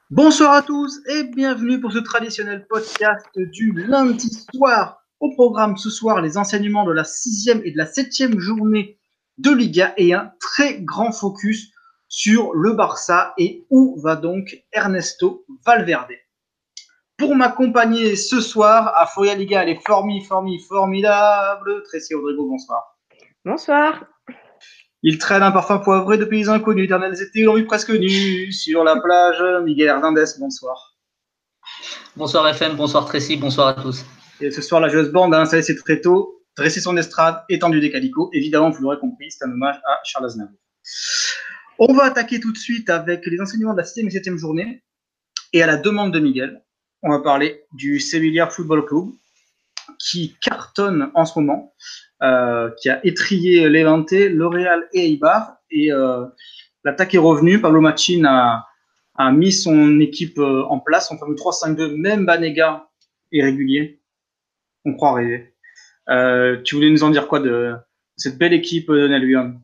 Bonsoir à tous et bienvenue pour ce traditionnel podcast du lundi soir. Au programme ce soir, les enseignements de la 6e et de la 7e journée de Liga et un très grand focus sur le Barça et où va donc Ernesto Valverde. Pour m'accompagner ce soir à Foria Liga, elle est formidable. Tracy Rodrigo, bonsoir. Bonsoir. Il traîne un parfum poivré de pays inconnus, éternels étés, envie presque nus sur la plage. Miguel Hernandez, bonsoir. Bonsoir FM, bonsoir Tracy, bonsoir à tous. Et ce soir, la joueuse bande a installé ses tréteaux, dressé son estrade, étendu des calicots. Évidemment, vous l'aurez compris, c'est un hommage à Charles Aznavour. On va attaquer tout de suite avec les enseignements de la 6e et 7e journée. Et à la demande de Miguel, on va parler du Sevilla Football Club, qui cartonne en ce moment, qui a étrillé Levante, L'Oréal et Eibar. Et l'attaque est revenue. Pablo Machin a mis son équipe en place, son fameux 3-5-2. Même Banega est régulier. On croit rêver. Tu voulais nous en dire quoi de cette belle équipe de Nelvion?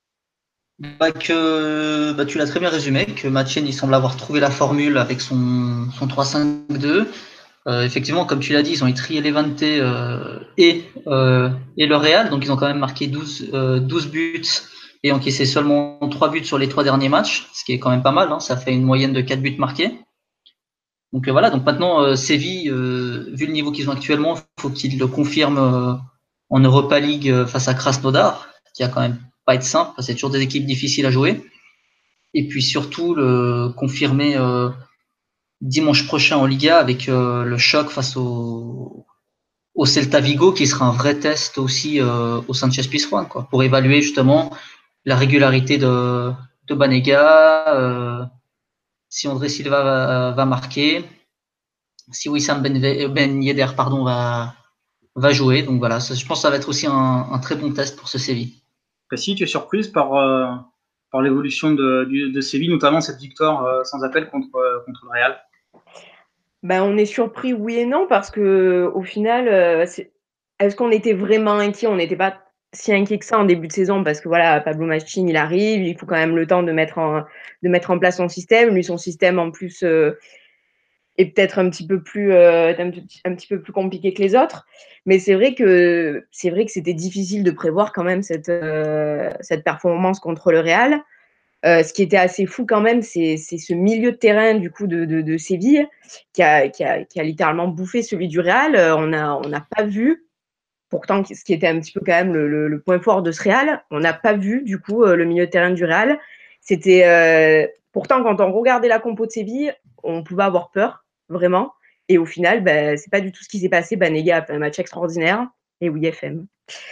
Tu l'as très bien résumé, que Mathieu il semble avoir trouvé la formule avec son 3-5-2. Effectivement, comme tu l'as dit, ils ont étrié Levante et le Real, donc ils ont quand même marqué 12 buts et encaissé seulement 3 buts sur les 3 derniers matchs, ce qui est quand même pas mal, hein, ça fait une moyenne de 4 buts marqués. Donc voilà, donc maintenant Séville, vu le niveau qu'ils ont actuellement, il faut qu'ils le confirment en Europa League face à Krasnodar, qui a quand même pas être simple, c'est toujours des équipes difficiles à jouer. Et puis surtout le confirmer dimanche prochain en Liga avec le choc face au Celta Vigo, qui sera un vrai test aussi au Sanchez Pizjuán, quoi, pour évaluer justement la régularité de Banega, si André Silva va marquer, si Wissam Ben Yedder va jouer. Donc voilà, je pense que ça va être aussi un très bon test pour ce Séville. Si tu es surprise par l'évolution de Séville, notamment cette victoire sans appel contre le Real? On est surpris, oui et non, parce que au final, est-ce qu'on était vraiment inquiet? On n'était pas si inquiet que ça en début de saison parce que voilà, Pablo Machin, il arrive, il faut quand même le temps de mettre en place son système. Lui, son système en plus est peut-être un petit peu plus un petit peu plus compliqué que les autres. Mais c'est vrai que c'était difficile de prévoir quand même cette performance contre le Real. Ce qui était assez fou quand même, c'est ce milieu de terrain du coup de Séville qui a littéralement bouffé celui du Real. On n'a pas vu, pourtant ce qui était un petit peu quand même le point fort de ce Real, on n'a pas vu du coup le milieu de terrain du Real. C'était pourtant quand on regardait la compo de Séville, on pouvait avoir peur vraiment. Et au final, c'est pas du tout ce qui s'est passé. Banega a fait un match extraordinaire. Et oui, FM.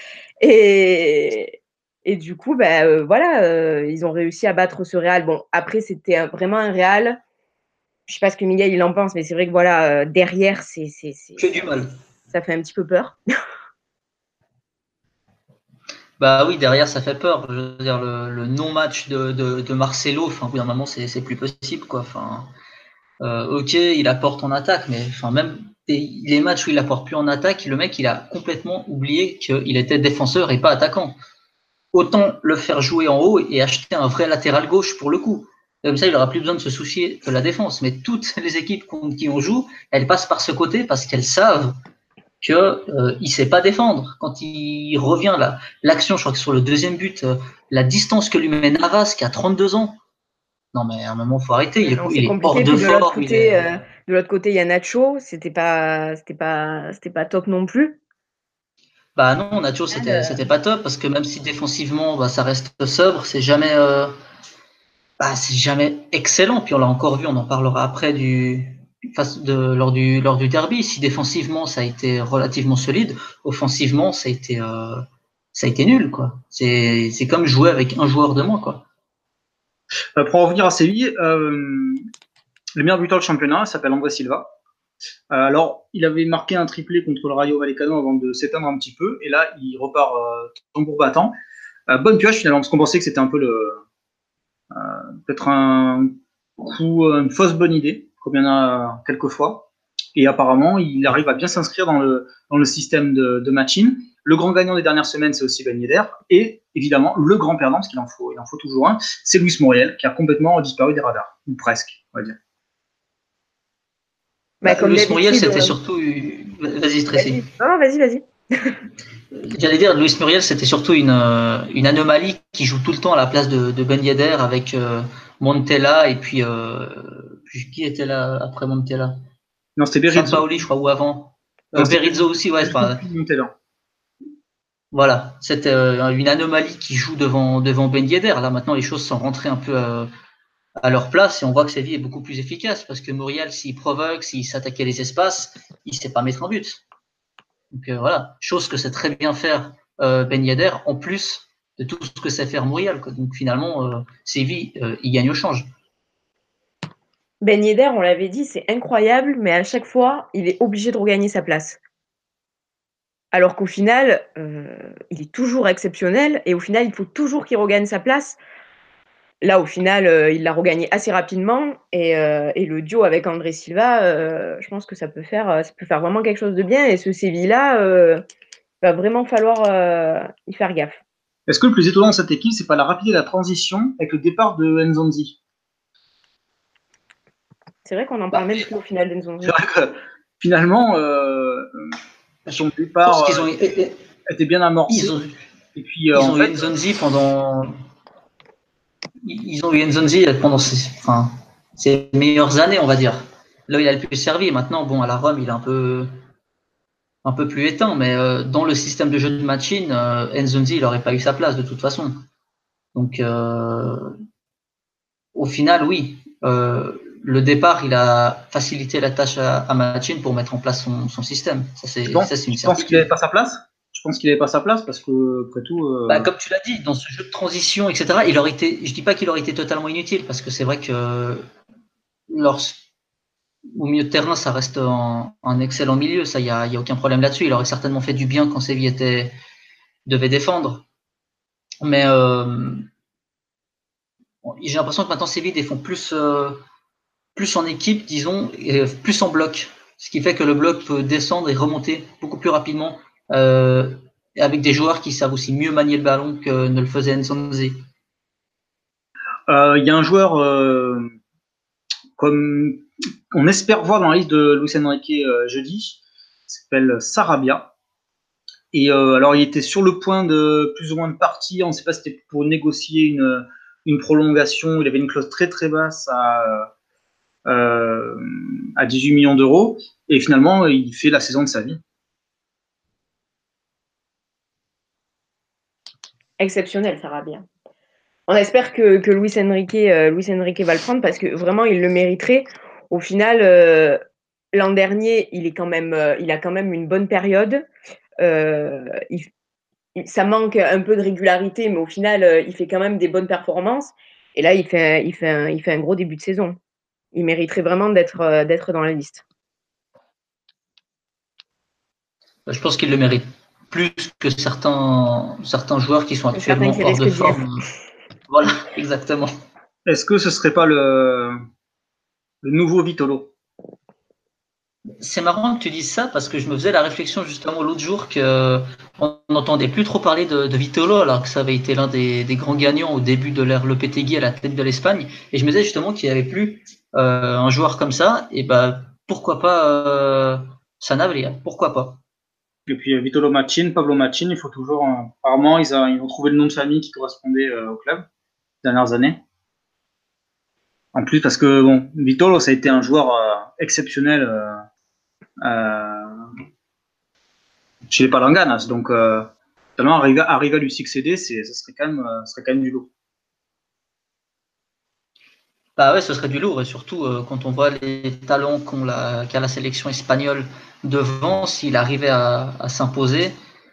Et du coup, voilà, ils ont réussi à battre ce Real. Bon, après, c'était vraiment un Real. Je sais pas ce que Miguel il en pense, mais c'est vrai que voilà, derrière, Que du mal. ça fait un petit peu peur. Bah oui, derrière ça fait peur. Je veux dire le non-match de Marcelo, enfin, au bout d'un moment c'est plus possible, quoi. Enfin, ok, il apporte en attaque, mais enfin même les matchs où il apporte plus en attaque, le mec il a complètement oublié qu'il était défenseur et pas attaquant. Autant le faire jouer en haut et acheter un vrai latéral gauche pour le coup. Comme ça, il aura plus besoin de se soucier de la défense. Mais toutes les équipes contre qui on joue, elles passent par ce côté parce qu'elles savent que il sait pas défendre. Quand il revient là, l'action, je crois que sur le deuxième but, la distance que lui met Navas, qui a 32 ans. Non mais à un moment, faut arrêter. Non, Il c'est est hors compliqué. de Puis de l'autre forme. côté, il y a Nacho. C'était pas top non plus. Bah non, Nacho, Au final, c'était pas top parce que même si défensivement, bah, ça reste sobre, c'est jamais excellent. Puis on l'a encore vu, on en parlera après lors du derby. Si défensivement ça a été relativement solide, offensivement ça a été nul, quoi. C'est comme jouer avec un joueur de moins, quoi. Pour en revenir à Séville, le meilleur buteur du championnat s'appelle André Silva. Alors, il avait marqué un triplé contre le Rayo Vallecano avant de s'éteindre un petit peu, et là, il repart tambour battant. Bonne pioche finalement, parce qu'on pensait que c'était un peu peut-être un coup, une fausse bonne idée, comme il y en a quelques fois. Et apparemment, il arrive à bien s'inscrire dans le système de Machin. Le grand gagnant des dernières semaines, c'est aussi Ben Yedder. Et évidemment, le grand perdant, parce qu'il en faut toujours un, c'est Luis Muriel, qui a complètement disparu des radars, ou presque, on va dire. Comme Luis Muriel, d'habitude. c'était surtout. Vas-y, Tracy. Non, vas-y. J'allais dire, Luis Muriel, c'était surtout une anomalie qui joue tout le temps à la place de Ben Yedder avec Montella et puis qui était là après Montella? Non, c'était Berizzo. Sampaoli, je crois, ou avant. Berizzo aussi, ouais. Voilà, c'était une anomalie qui joue devant Ben Yedder. Là, maintenant, les choses sont rentrées un peu à leur place et on voit que Séville est beaucoup plus efficace parce que Muriel, s'il provoque, s'il s'attaquait les espaces, il ne sait pas mettre un but. Donc voilà, chose que sait très bien faire Ben Yedder en plus de tout ce que sait faire Muriel. Donc finalement, Séville, il gagne au change. Ben Yedder, on l'avait dit, c'est incroyable, mais à chaque fois, il est obligé de regagner sa place. Alors qu'au final, il est toujours exceptionnel et au final, il faut toujours qu'il regagne sa place. Là, au final, il l'a regagné assez rapidement et le duo avec André Silva, je pense que ça peut faire vraiment quelque chose de bien et ce Séville-là, va vraiment falloir y faire gaffe. Est-ce que le plus étonnant de cette équipe, c'est pas la rapidité de la transition avec le départ de Nzonzi? C'est vrai qu'on en parle même plus au final d'Nzonzi. C'est vrai que finalement, son départ était bien amorcé. Et puis, ils ont eu Nzonzi pendant. Ils ont eu Nzonzi pendant ses meilleures années, on va dire. Là, il a le plus servi. Maintenant, bon, à la Rome, il est un peu plus éteint, mais dans le système de jeu de Machine, Nzonzi, il n'aurait pas eu sa place de toute façon. Donc, au final, oui. Le départ, il a facilité la tâche à Machine pour mettre en place son système. Ça, c'est une certitude. Tu penses qu'il n'avait pas sa place? Je pense qu'il n'avait pas sa place parce que, après tout. Comme tu l'as dit, dans ce jeu de transition, etc., il aurait été. Je dis pas qu'il aurait été totalement inutile parce que c'est vrai que au milieu de terrain, ça reste un excellent milieu. Ça, il y a aucun problème là-dessus. Il aurait certainement fait du bien quand Séville devait défendre. Mais j'ai l'impression que maintenant Séville défend plus en équipe, disons, et plus en bloc. Ce qui fait que le bloc peut descendre et remonter beaucoup plus rapidement avec des joueurs qui savent aussi mieux manier le ballon que ne le faisait Nzonzi. Il y a un joueur comme on espère voir dans la liste de Luis Enrique jeudi, il s'appelle Sarabia. Et alors il était sur le point de plus ou moins de partir, on ne sait pas si c'était pour négocier une prolongation, il avait une clause très très basse à 18 millions d'euros, et finalement il fait la saison de sa vie. Exceptionnel, Sarabia. On espère que Luis Enrique va le prendre parce que vraiment il le mériterait. Au final, l'an dernier, il a quand même une bonne période. Ça manque un peu de régularité, mais au final, il fait quand même des bonnes performances. Et là, il fait un gros début de saison. Il mériterait vraiment d'être dans la liste. Je pense qu'il le mérite plus que certains joueurs qui sont actuellement hors de forme. Voilà, exactement. Est-ce que ce serait pas le nouveau Vitolo? C'est marrant que tu dises ça parce que je me faisais la réflexion justement l'autre jour qu'on n'entendait plus trop parler de Vitolo alors que ça avait été l'un des grands gagnants au début de l'ère Lopetegui à la tête de l'Espagne. Et je me disais justement qu'il n'y avait plus un joueur comme ça. Et pourquoi pas Sanabria? Pourquoi pas? Et puis Vitolo Machin, Pablo Machin, il faut toujours. Apparemment, ils ont trouvé le nom de famille qui correspondait au club ces dernières années. En plus, parce que bon, Vitolo, ça a été un joueur exceptionnel chez les Palanganas. Donc, arriver à lui succéder, ce serait quand même du lourd. Bah ouais, ce serait du lourd et surtout quand on voit les talents qu'a la sélection espagnole devant, s'il arrivait à s'imposer,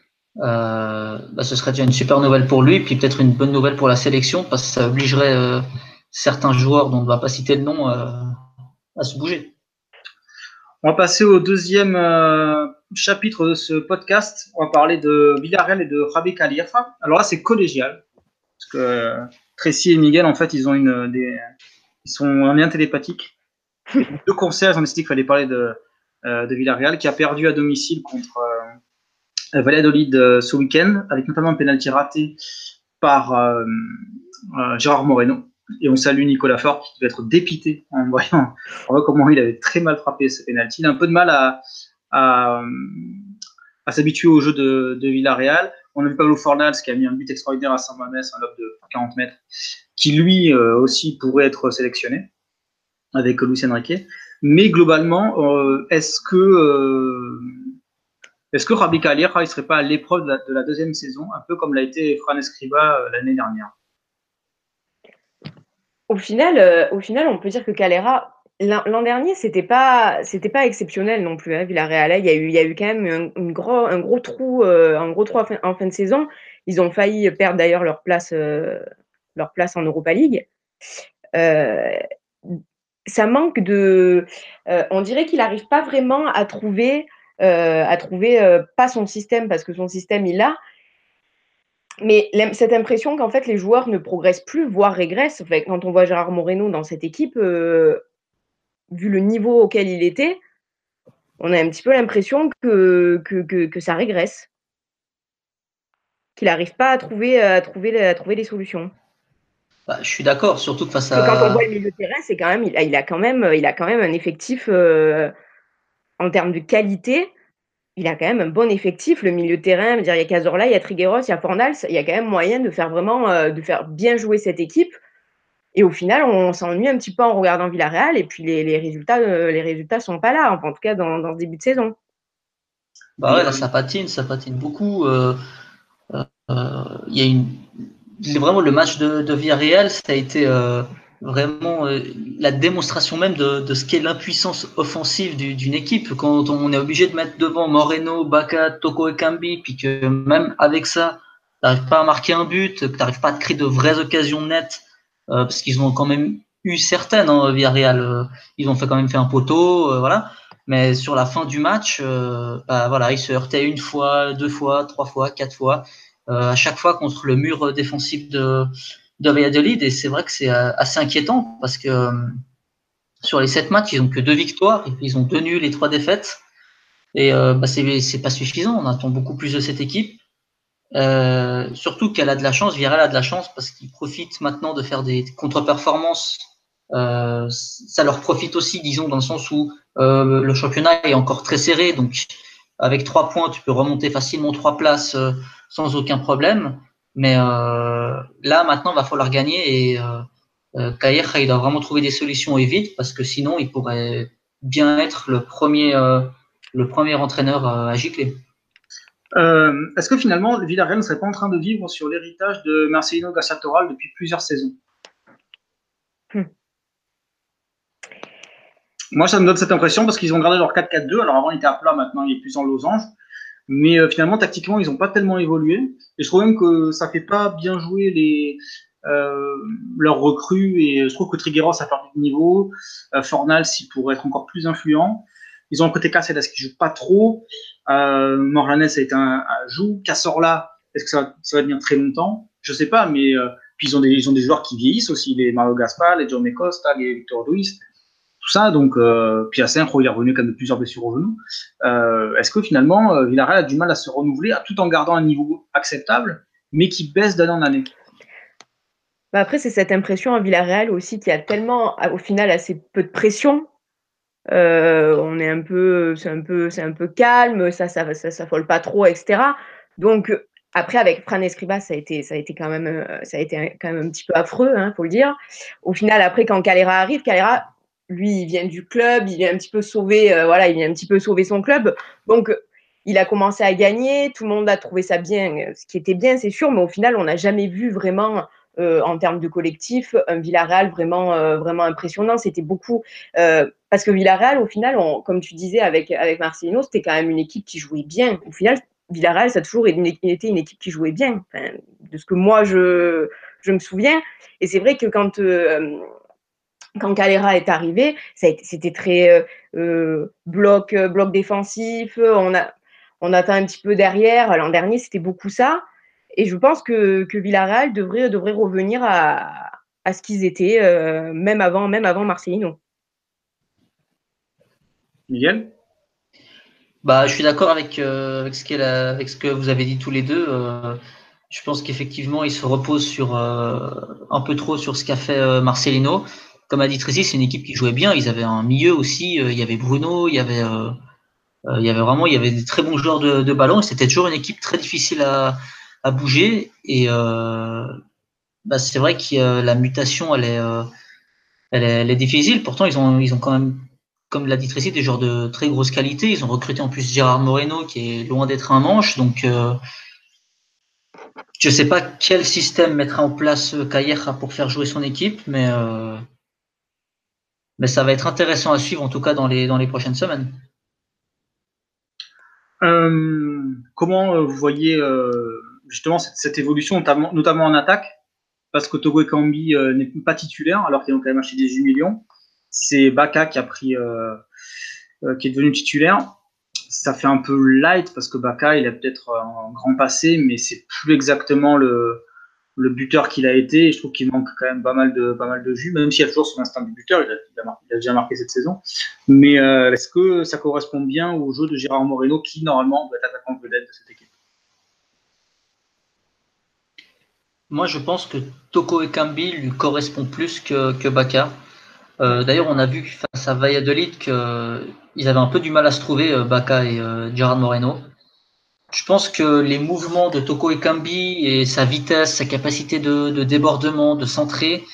ce serait déjà une super nouvelle pour lui, puis peut-être une bonne nouvelle pour la sélection parce que ça obligerait certains joueurs dont on ne va pas citer le nom à se bouger. On va passer au deuxième chapitre de ce podcast. On va parler de Villarreal et de Javi Calleja. Alors là, c'est collégial parce que Tracy et Miguel, en fait, ils sont en lien télépathique. Deux concerts, ils ont décidé qu'il fallait parler de Villarreal qui a perdu à domicile contre Valladolid ce week-end, avec notamment un penalty raté par Gérard Moreno. Et on salue Nicolas Faure qui devait être dépité en voyant comment il avait très mal frappé ce penalty. Il a un peu de mal à s'habituer au jeu de Villarreal. On a vu Pablo Fornals qui a mis un but extraordinaire à San Mamés, un lob de 40 mètres, qui lui aussi pourrait être sélectionné avec Luis Enrique. Mais globalement, est-ce que Rabi Calera ne serait pas à l'épreuve de la deuxième saison, un peu comme l'a été Fran Escribá l'année dernière? Au final, on peut dire que Calera, l'an dernier, c'était pas exceptionnel non plus, hein, Villarreal. Il y a eu quand même un gros trou en fin de saison. Ils ont failli perdre d'ailleurs leur place en Europa League. Ça manque de, on dirait qu'il n'arrive pas vraiment à trouver pas son système, parce que son système il l'a, mais cette impression qu'en fait les joueurs ne progressent plus, voire régressent. En fait, quand on voit Gérard Moreno dans cette équipe, vu le niveau auquel il était, on a un petit peu l'impression que ça régresse, qu'il n'arrive pas à trouver les solutions. Bah, je suis d'accord, surtout que face Parce que quand on voit à. le milieu de terrain, c'est quand même, il a quand même un effectif en termes de qualité. Il a quand même un bon effectif, le milieu de terrain. Il y a Cazorla, il y a Trigueros, il y a Fornals. Il y a quand même moyen de faire vraiment, de faire bien jouer cette équipe. Et au final, on s'ennuie un petit peu en regardant Villarreal. Et puis les résultats sont pas là. Enfin, en tout cas, dans ce début de saison. Bah ouais, là, ça patine beaucoup. Il y a vraiment le match de Villarreal, ça a été vraiment la démonstration même de ce qu'est l'impuissance offensive d'une équipe. Quand on est obligé de mettre devant Moreno, Bacca, Toko Ekambi, puis que même avec ça, t'arrives pas à marquer un but, que t'arrives pas à te créer de vraies occasions nettes, parce qu'ils ont quand même eu certaines, hein, Villarreal. Ils ont quand même fait un poteau, voilà. Mais sur la fin du match, bah voilà, ils se heurtaient une fois, deux fois, trois fois, quatre fois. À chaque fois contre le mur défensif de Valladolid, et c'est vrai que c'est assez inquiétant parce que sur les 7 matchs, ils ont que 2 victoires, et puis ils ont 2 nuls et 3 défaites, et bah c'est pas suffisant. On attend beaucoup plus de cette équipe, surtout qu'elle a de la chance. Villarreal a de la chance parce qu'ils profitent maintenant de faire des contre-performances. Ça leur profite aussi, disons, dans le sens où le championnat est encore très serré, donc avec 3 points, tu peux remonter facilement 3 places sans aucun problème. Mais là, maintenant, il va falloir gagner, et Calleja, il doit vraiment trouver des solutions et vite, parce que sinon, il pourrait bien être le premier entraîneur à gicler. Est-ce que finalement, Villarreal ne serait pas en train de vivre sur l'héritage de Marcelino García Toral depuis plusieurs saisons? Moi, ça me donne cette impression parce qu'ils ont gardé leur 4-4-2. Alors avant, il était à plat, maintenant, il est plus en losange. Mais finalement, tactiquement, ils n'ont pas tellement évolué. Et je trouve même que ça fait pas bien jouer leurs recrues. Et je trouve que Trigueros a perdu de niveau. Fornals, il pourrait être encore plus influent. Ils ont un côté Caceres qui joue pas trop. Morlanes a été un joue. Cazorla, est-ce que ça va tenir très longtemps? Je sais pas, mais puis ils ont des joueurs qui vieillissent aussi, les Mario Gaspar, les Jaume Costa, les Victor Luis, tout ça. Donc, puis Asenjo, il est revenu quand même de plusieurs blessures au genou. Est-ce que finalement, Villarreal a du mal à se renouveler, tout en gardant un niveau acceptable, mais qui baisse d'année en année? Bah après, c'est cette impression à Villarreal aussi qu'il y a tellement, au final, assez peu de pression. On est c'est un peu calme, ça s'affole pas trop, etc. Donc après, avec Fran Escribá, ça a été quand même un petit peu affreux, hein, faut le dire. Au final, après, quand Calera arrive, Calera, lui, il vient du club, il vient un petit peu sauver, il vient un petit peu sauver son club. Donc il a commencé à gagner, tout le monde a trouvé ça bien, ce qui était bien, c'est sûr, mais au final, on n'a jamais vu vraiment, en termes de collectif, un Villarreal vraiment impressionnant. C'était beaucoup parce que Villarreal, au final, comme tu disais avec Marcelino, c'était quand même une équipe qui jouait bien. Au final, Villarreal, ça a toujours été une équipe qui jouait bien, enfin, de ce que moi je me souviens. Et c'est vrai que quand Calera est arrivé, c'était très bloc défensif. On attend un petit peu derrière. L'an dernier, c'était beaucoup ça. Et je pense que Villarreal devrait revenir à ce qu'ils étaient, même avant Marcelino. Miguel? Bah, je suis d'accord avec ce que vous avez dit tous les deux. Je pense qu'effectivement, il se repose sur un peu trop sur ce qu'a fait Marcelino. Comme a dit Tracy, c'est une équipe qui jouait bien. Ils avaient un milieu aussi. Il y avait Bruno, il y avait vraiment, il y avait des très bons joueurs de ballon. Et c'était toujours une équipe très difficile à bouger. Et c'est vrai que la mutation, elle est difficile. Pourtant, ils ont quand même, comme l'a dit Tracy, des joueurs de très grosse qualité. Ils ont recruté en plus Gérard Moreno, qui est loin d'être un manche. Donc je sais pas quel système mettra en place Calleja pour faire jouer son équipe, mais ça va être intéressant à suivre en tout cas dans les prochaines semaines. Comment vous voyez justement cette évolution, notamment en attaque, parce que Togo Ekambi n'est pas titulaire alors qu'ils ont quand même acheté 18 millions. C'est Baka qui est devenu titulaire. Ça fait un peu light parce que Baka, il a peut-être un grand passé, mais c'est plus exactement le buteur qu'il a été. Et je trouve qu'il manque quand même pas mal de jus, même s'il y a toujours son instinct de buteur, il a déjà marqué cette saison. Mais est-ce que ça correspond bien au jeu de Gérard Moreno, qui normalement doit être attaquant vedette de cette équipe? Moi, je pense que Toko Ekambi lui correspond plus que Baka. D'ailleurs, on a vu face à Valladolid qu'ils avaient un peu du mal à se trouver, Baka et Gerard Moreno. Je pense que les mouvements de Toko Ekambi et sa vitesse, sa capacité de débordement, de centrer,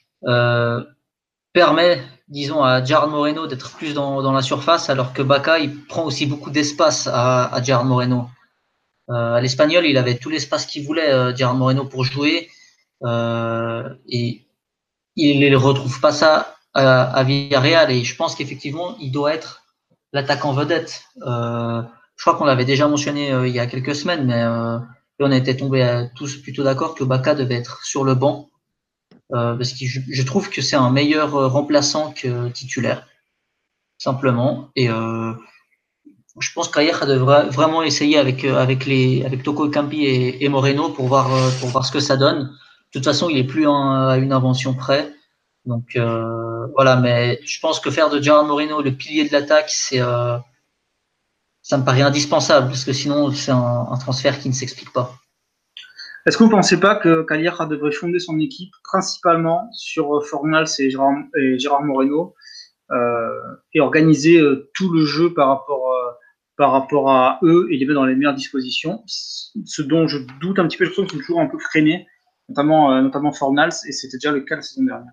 permet, disons, à Gerard Moreno d'être plus dans la surface, alors que Baka, il prend aussi beaucoup d'espace à Gerard Moreno. À l'Espagnol, il avait tout l'espace qu'il voulait, Gerard Moreno, pour jouer, et il ne retrouve pas ça à Villarreal, et je pense qu'effectivement, il doit être l'attaquant vedette. Je crois qu'on l'avait déjà mentionné il y a quelques semaines, mais on était tombés tous plutôt d'accord que Baka devait être sur le banc, parce que je trouve que c'est un meilleur remplaçant que titulaire, simplement. Et je pense qu'Ayer devrait vraiment essayer avec Toko Ekambi et Moreno pour voir ce que ça donne. De toute façon, il est plus à une invention près. Donc voilà, mais je pense que faire de Gerard Moreno le pilier de l'attaque, ça me paraît indispensable, parce que sinon c'est un transfert qui ne s'explique pas. Est-ce que vous ne pensez pas que Calleja devrait fonder son équipe principalement sur Fornals et Gérard Moreno et organiser tout le jeu par rapport à eux et les mettre dans les meilleures dispositions? Ce dont je doute un petit peu, je trouve qu'ils sont toujours un peu freinés, notamment Fornals, et c'était déjà le cas la saison dernière.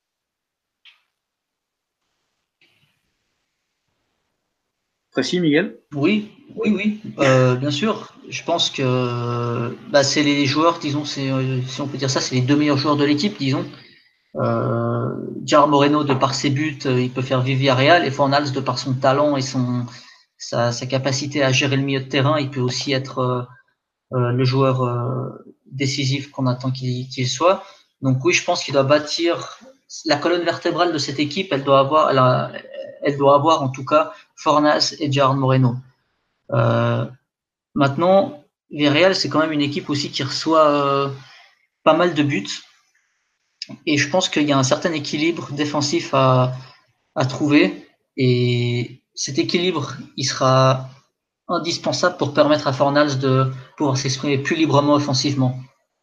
Précis, Miguel? Oui, bien sûr. Je pense que c'est les joueurs, disons, si on peut dire ça, c'est les deux meilleurs joueurs de l'équipe, disons. Gerard Moreno, de par ses buts, il peut faire vivre Villarreal, et Fornals, de par son talent et sa capacité à gérer le milieu de terrain, il peut aussi être le joueur décisif qu'on attend qu'il soit. Donc oui, je pense qu'il doit bâtir la colonne vertébrale de cette équipe. Elle doit avoir en tout cas Fornals et Gerard Moreno. Maintenant, Villarreal, c'est quand même une équipe aussi qui reçoit pas mal de buts. Et je pense qu'il y a un certain équilibre défensif à trouver. Et cet équilibre, il sera indispensable pour permettre à Fornals de pouvoir s'exprimer plus librement offensivement.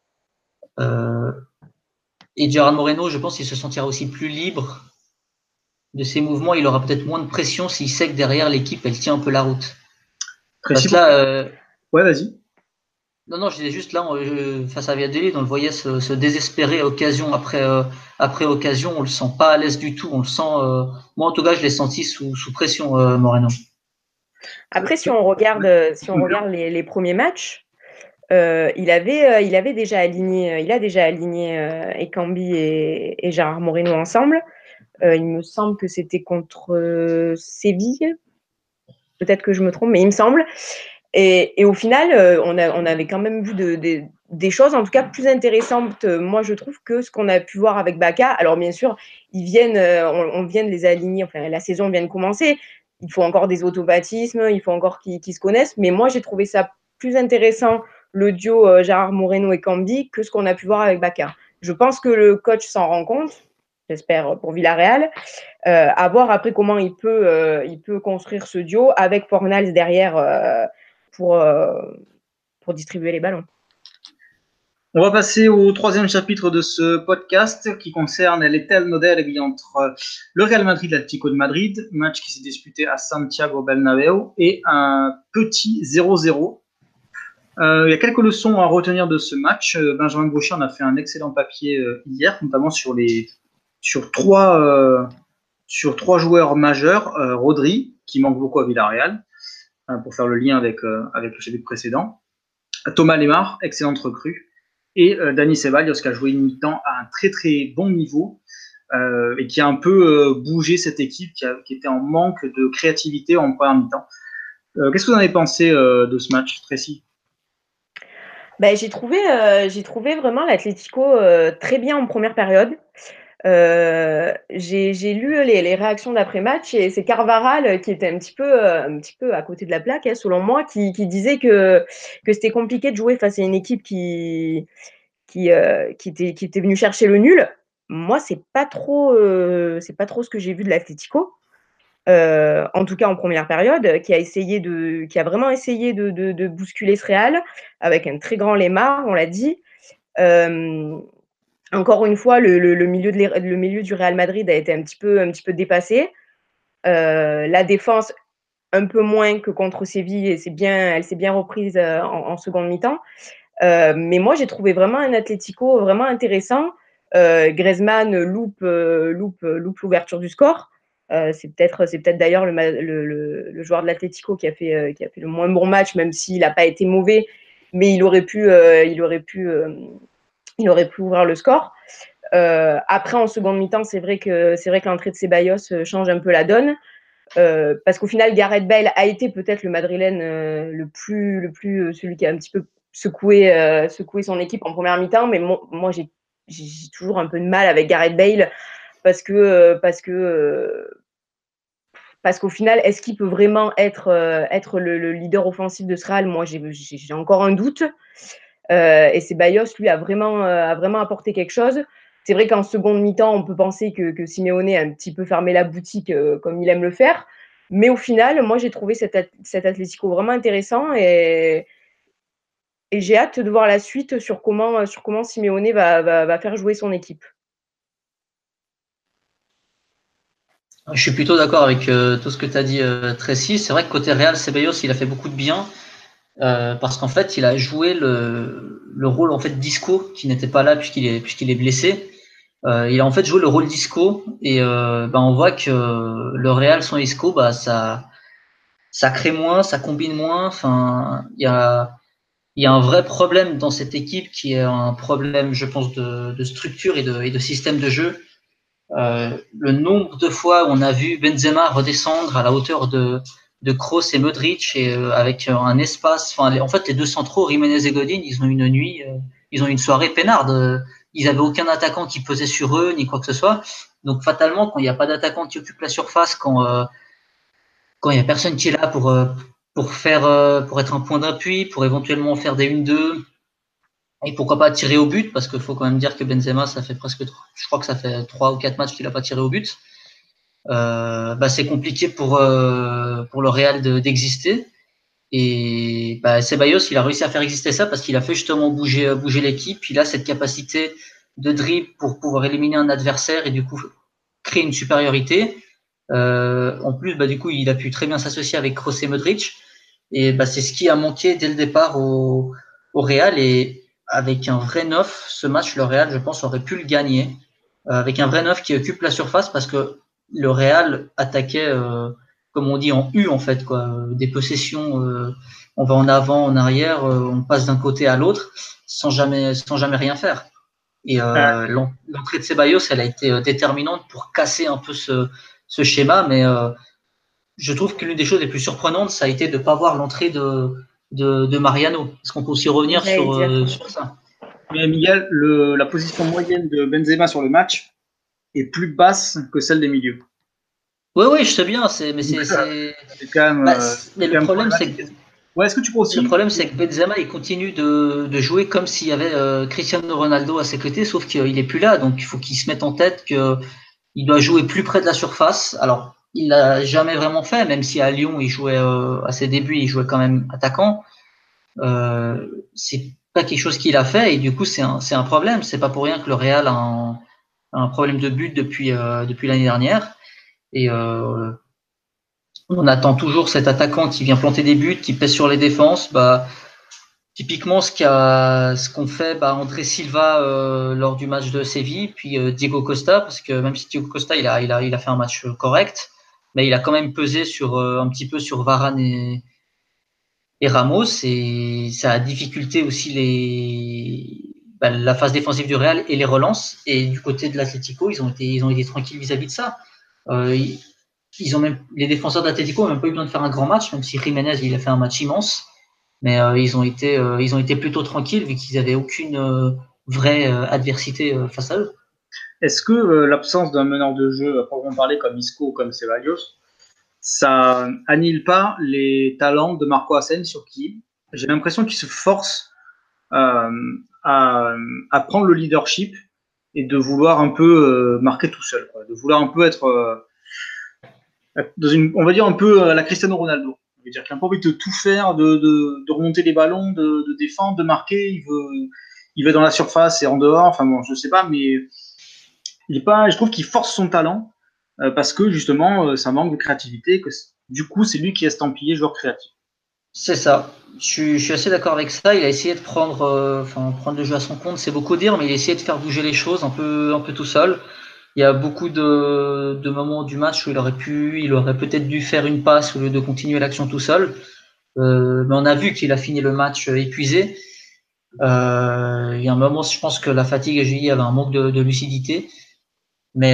Et Gerard Moreno, je pense qu'il se sentira aussi plus libre de ses mouvements. Il aura peut-être moins de pression s'il sait que derrière l'équipe, elle tient un peu la route. Parce que là, ouais, vas-y. Non, je disais juste là, face à Valladolid, on le voyait se désespérer occasion après occasion. On le sent pas à l'aise du tout. On le sent. Moi, en tout cas, je l'ai senti sous pression, Moreno. Après, si on regarde les premiers matchs, il a déjà aligné Ekambi et Gérard Moreno ensemble. Il me semble que c'était contre Séville. Peut-être que je me trompe, mais il me semble. Et au final, on avait quand même vu des choses, en tout cas plus intéressantes, moi je trouve, que ce qu'on a pu voir avec Baka. Alors bien sûr, on vient de les aligner, enfin la saison vient de commencer, il faut encore des automatismes, il faut encore qu'ils se connaissent, mais moi j'ai trouvé ça plus intéressant, le duo Gérard Moreno et Cambi, que ce qu'on a pu voir avec Baka. Je pense que le coach s'en rend compte, j'espère pour Villarreal. À voir après comment il peut construire ce duo avec Fornals derrière pour distribuer les ballons. On va passer au troisième chapitre de ce podcast qui concerne l'Eterno derby entre le Real Madrid et l'Atlético de Madrid, match qui s'est disputé à Santiago Bernabéu et un petit 0-0. Il y a quelques leçons à retenir de ce match. Benjamin Gaucher en a fait un excellent papier hier, notamment sur trois joueurs majeurs. Rodri, qui manque beaucoup à Villarreal, pour faire le lien avec le chapitre précédent. Thomas Lemar, excellente recrue. Et Dani Ceballos, qui a joué une mi-temps à un très très bon niveau et qui a un peu bougé cette équipe qui était en manque de créativité en première mi-temps. Qu'est-ce que vous en avez pensé de ce match, Tracy? J'ai trouvé vraiment l'Atlético très bien en première période. J'ai lu les réactions d'après-match et c'est Carvajal qui était un petit peu à côté de la plaque, selon moi, qui disait que c'était compliqué de jouer face à une équipe qui était venue chercher le nul. Moi, c'est pas trop ce que j'ai vu de l'Atlético. En tout cas en première période, qui a vraiment essayé de bousculer ce Real avec un très grand Lemar, on l'a dit. Encore une fois, le milieu du Real Madrid a été un petit peu dépassé. La défense, un peu moins que contre Séville, et elle s'est bien reprise en seconde mi-temps. Mais moi, j'ai trouvé vraiment un Atlético vraiment intéressant. Griezmann loupe l'ouverture du score. C'est peut-être d'ailleurs le joueur de l'Atlético qui a fait le moins bon match, même s'il n'a pas été mauvais, mais il aurait pu ouvrir le score. Après, en seconde mi-temps, c'est vrai que l'entrée de Ceballos change un peu la donne. Parce qu'au final, Gareth Bale a été peut-être le Madrilène celui qui a un petit peu secoué son équipe en première mi-temps. Mais moi, j'ai toujours un peu de mal avec Gareth Bale parce qu'au final, est-ce qu'il peut vraiment être le leader offensif de ce Real? Moi, j'ai encore un doute. Et Ceballos, lui, a vraiment apporté quelque chose. C'est vrai qu'en seconde mi-temps, on peut penser que Simeone a un petit peu fermé la boutique comme il aime le faire. Mais au final, moi, j'ai trouvé cet Atlético vraiment intéressant et j'ai hâte de voir la suite sur comment Simeone va faire jouer son équipe. Je suis plutôt d'accord avec tout ce que tu as dit, Tracy. C'est vrai que côté Real, Ceballos, il a fait beaucoup de bien parce qu'en fait, il a joué le rôle en fait d'Isco qui n'était pas là puisqu'il est blessé. Il a en fait joué le rôle d'Isco et on voit que le Real sans Isco, ça crée moins, ça combine moins. Enfin, il y a un vrai problème dans cette équipe qui est un problème, je pense, de structure et de système de jeu. Le nombre de fois où on a vu Benzema redescendre à la hauteur de Kroos et Modric et avec un espace. Enfin, en fait, les deux centraux, Jiménez et Godin, ils ont une nuit, ils ont une soirée peinarde. Ils avaient aucun attaquant qui pesait sur eux ni quoi que ce soit. Donc fatalement, quand il n'y a pas d'attaquant qui occupe la surface, quand il y a personne qui est là pour être un point d'appui, pour éventuellement faire des 1-2 et pourquoi pas tirer au but, parce qu'il faut quand même dire que Benzema, je crois que ça fait 3 ou 4 matchs qu'il n'a pas tiré au but. C'est compliqué pour le Real d'exister. Et Ceballos, il a réussi à faire exister ça parce qu'il a fait justement bouger l'équipe. Il a cette capacité de dribble pour pouvoir éliminer un adversaire et du coup créer une supériorité. En plus, du coup, il a pu très bien s'associer avec Kroos et Modric. Et c'est ce qui a manqué dès le départ au Real. Et avec un vrai neuf, ce match, le Real, je pense, aurait pu le gagner. Avec un vrai neuf qui occupe la surface parce que le Real attaquait, comme on dit, en U, en fait, quoi. Des possessions, on va en avant, en arrière, on passe d'un côté à l'autre sans jamais rien faire. Et l'entrée de Ceballos, elle a été déterminante pour casser un peu ce schéma, mais je trouve que l'une des choses les plus surprenantes, ça a été de ne pas voir l'entrée de Mariano. Est-ce qu'on peut aussi revenir sur ça? Mais Miguel, la position moyenne de Benzema sur le match est plus basse que celle des milieux. Oui, je sais bien, mais quand même. Mais le problème, c'est que. Ouais, est-ce que tu crois aussi? Le problème, c'est que Benzema, il continue de jouer comme s'il y avait Cristiano Ronaldo à ses côtés, sauf qu'il est plus là, donc il faut qu'il se mette en tête qu'il doit jouer plus près de la surface. Alors, il l'a jamais vraiment fait, même si à Lyon, il jouait à ses débuts, il jouait quand même attaquant. C'est pas quelque chose qu'il a fait, et du coup c'est un problème. C'est pas pour rien que le Real a un problème de but depuis l'année dernière, et on attend toujours cet attaquant qui vient planter des buts, qui pèse sur les défenses. Typiquement ce qu'ont fait André Silva lors du match de Séville, puis Diego Costa, parce que même si Diego Costa il a fait un match correct, mais il a quand même pesé un petit peu sur Varane et Ramos, et ça a difficulté aussi la phase défensive du Real et les relances. Et du côté de l'Atlético, ils ont été tranquilles vis-à-vis de ça. Ils ont même, les défenseurs d'Atlético n'ont même pas eu besoin de faire un grand match, même si Jiménez il a fait un match immense. Mais ils ont été plutôt tranquilles vu qu'ils n'avaient aucune vraie adversité face à eux. Est-ce que l'absence d'un meneur de jeu, à proprement parler, comme Isco ou comme Ceballos, ça annule pas les talents de Marco Asensio qui, j'ai l'impression qu'il se force à, à prendre le leadership et de vouloir un peu marquer tout seul, quoi, de vouloir un peu être dans on va dire un peu à la Cristiano Ronaldo. Je veux dire qu'il a pas envie de tout faire, de remonter les ballons, de défendre, de marquer. Il veut dans la surface et en dehors. Enfin bon, je sais pas, mais il est pas. Je trouve qu'il force son talent parce que justement, ça manque de créativité. Que du coup, c'est lui qui est estampillé joueur créatif. C'est ça. Je suis assez d'accord avec ça. Il a essayé de prendre le jeu à son compte, c'est beaucoup dire, mais il a essayé de faire bouger les choses un peu tout seul. Il y a beaucoup de moments du match où il aurait peut-être dû faire une passe au lieu de continuer l'action tout seul. Mais on a vu qu'il a fini le match épuisé. Il y a un moment, je pense que la fatigue et Julie avait un manque de lucidité. Mais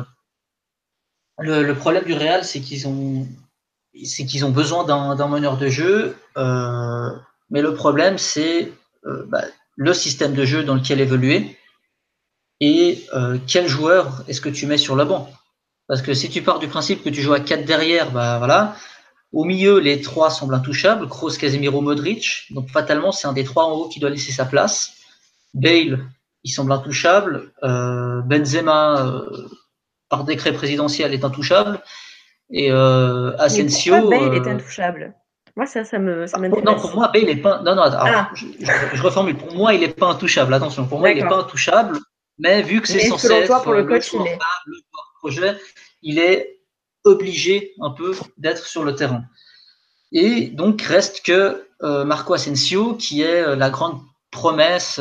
le problème du Real, c'est qu'ils ont besoin d'un meneur de jeu. Mais le problème, c'est le système de jeu dans lequel évoluer et quel joueur est-ce que tu mets sur le banc. Parce que si tu pars du principe que tu joues à 4 derrière, voilà. Au milieu, les trois semblent intouchables, Kroos, Casemiro, Modric. Donc fatalement, c'est un des trois en haut qui doit laisser sa place. Bale, il semble intouchable. Benzema, par décret présidentiel, est intouchable. Et Asensio. Mais pourquoi Bale est intouchable? Moi, ça m'intéresse. Non, pour moi, Bale est pas. Non, alors, je reformule. Pour moi, il est pas intouchable. Attention, pour moi, il est pas intouchable. Mais vu que c'est censé selon toi, être pour le coach, il est. le projet, il est obligé un peu d'être sur le terrain. Et donc reste que Marco Asensio, qui est la grande promesse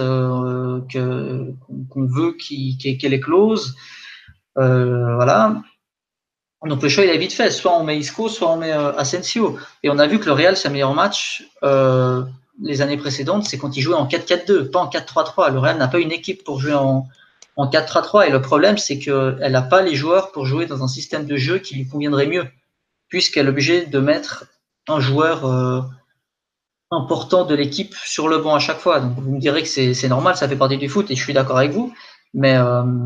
qu'on veut qu'elle éclose. Voilà. Donc le choix il est vite fait. Soit on met Isco, soit on met Asensio. Et on a vu que le Real, sa meilleur match les années précédentes, c'est quand il jouait en 4-4-2, pas en 4-3-3. Le Real n'a pas une équipe pour jouer en 4-3-3. Et le problème, c'est qu'elle n'a pas les joueurs pour jouer dans un système de jeu qui lui conviendrait mieux, puisqu'elle est obligée de mettre un joueur important de l'équipe sur le banc à chaque fois. Donc vous me direz que c'est normal, ça fait partie du foot et je suis d'accord avec vous. Mais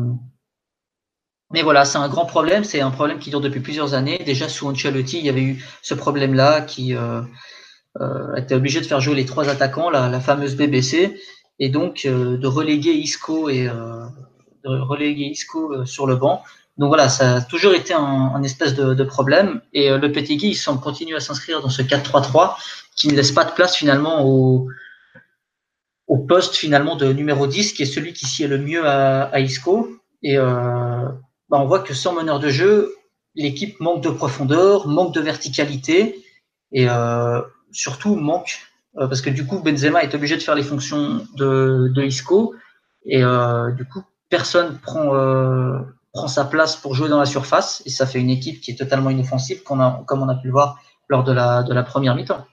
voilà, c'est un grand problème, c'est un problème qui dure depuis plusieurs années. Déjà sous Ancelotti, il y avait eu ce problème-là qui était obligé de faire jouer les trois attaquants, la fameuse BBC, et donc de reléguer Isco sur le banc. Donc voilà, ça a toujours été un espèce de problème. Et le Lopetegui, il semble continuer à s'inscrire dans ce 4-3-3 qui ne laisse pas de place finalement au poste finalement de numéro 10, qui est celui qui sied le mieux à Isco. Et on voit que sans meneur de jeu, l'équipe manque de profondeur, manque de verticalité et surtout manque, parce que du coup Benzema est obligé de faire les fonctions de Isco et du coup personne prend sa place pour jouer dans la surface et ça fait une équipe qui est totalement inoffensive comme on a pu le voir lors de la première mi-temps.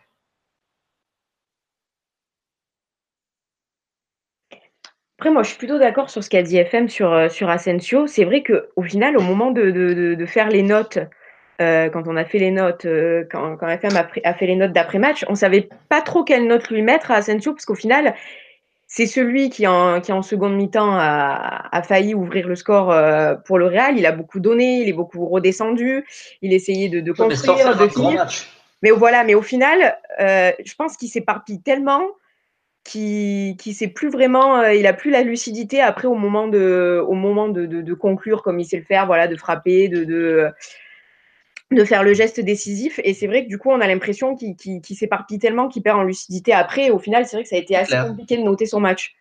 Après, moi, je suis plutôt d'accord sur ce qu'a dit FM sur Asensio. C'est vrai qu'au final, au moment de faire les notes, quand on a fait les notes, quand FM a fait les notes d'après-match, on ne savait pas trop quelle note lui mettre à Asensio, parce qu'au final, c'est celui qui en seconde mi-temps a failli ouvrir le score pour le Real. Il a beaucoup donné, il est beaucoup redescendu, il essayait de construire, de finir. Mais voilà, mais au final, je pense qu'il s'éparpille tellement qu'il sait plus vraiment, il a plus la lucidité après au moment de conclure comme il sait le faire, voilà, de frapper, de faire le geste décisif. Et c'est vrai que du coup, on a l'impression qu'il s'éparpille tellement qu'il perd en lucidité après. Et au final, c'est vrai que ça a été assez compliqué de noter son match.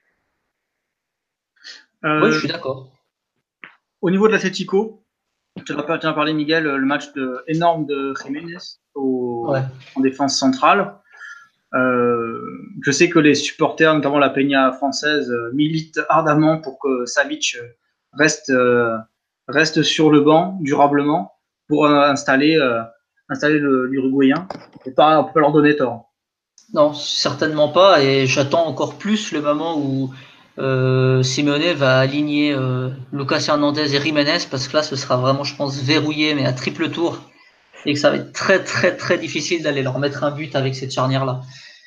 Oui, je suis d'accord. Au niveau de l'Atlético, tu as parlé, Miguel, le match énorme de Jiménez en défense centrale. Je sais que les supporters, notamment la Peña française, militent ardemment pour que Savic reste sur le banc durablement pour installer l'Uruguayen. On peut pas leur donner tort. Non, certainement pas. Et j'attends encore plus le moment où Simeone va aligner Lucas Hernandez et Jiménez, parce que là, ce sera vraiment, je pense, verrouillé, mais à triple tour. Et que ça va être très, très, très difficile d'aller leur mettre un but avec cette charnière-là.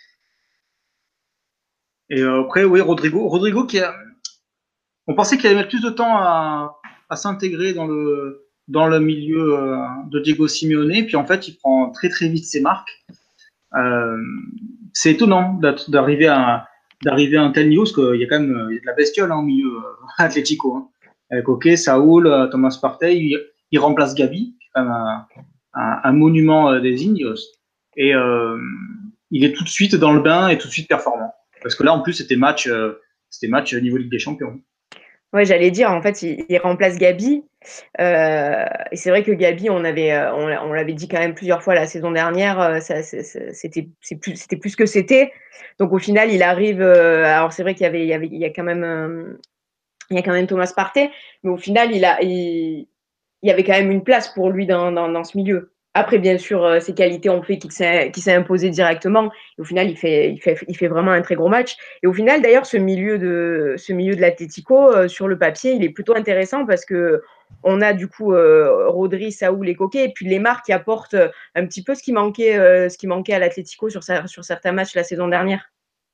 Et après, oui, Rodrigo on pensait qu'il allait mettre plus de temps à s'intégrer dans le milieu de Diego Simeone, puis en fait, il prend très très vite ses marques. C'est étonnant d'arriver à un tel niveau, parce qu'il y a quand même de la bestiole au milieu Atlético. Hein. Avec Koke, Saúl, Thomas Partey, il remplace Gabi, qui est quand même un monument des Indios. Et il est tout de suite dans le bain et tout de suite performant. Parce que là, en plus, c'était match niveau Ligue des Champions. Ouais, j'allais dire, en fait, il remplace Gabi. Et c'est vrai que Gabi, on l'avait dit quand même plusieurs fois la saison dernière, c'était plus ce que c'était. Donc au final, il arrive. Alors c'est vrai qu'il y a quand même Thomas Partey, mais au final, il y avait quand même une place pour lui dans ce milieu. Après, bien sûr, ses qualités ont fait qu'il s'est imposé directement. Et au final, il fait vraiment un très gros match. Et au final, d'ailleurs, ce milieu de l'Atlético, sur le papier, il est plutôt intéressant parce que on a du coup Rodri, Saúl et Koke, et puis Lemar qui apporte un petit peu ce qui manquait à l'Atlético sur certains matchs la saison dernière.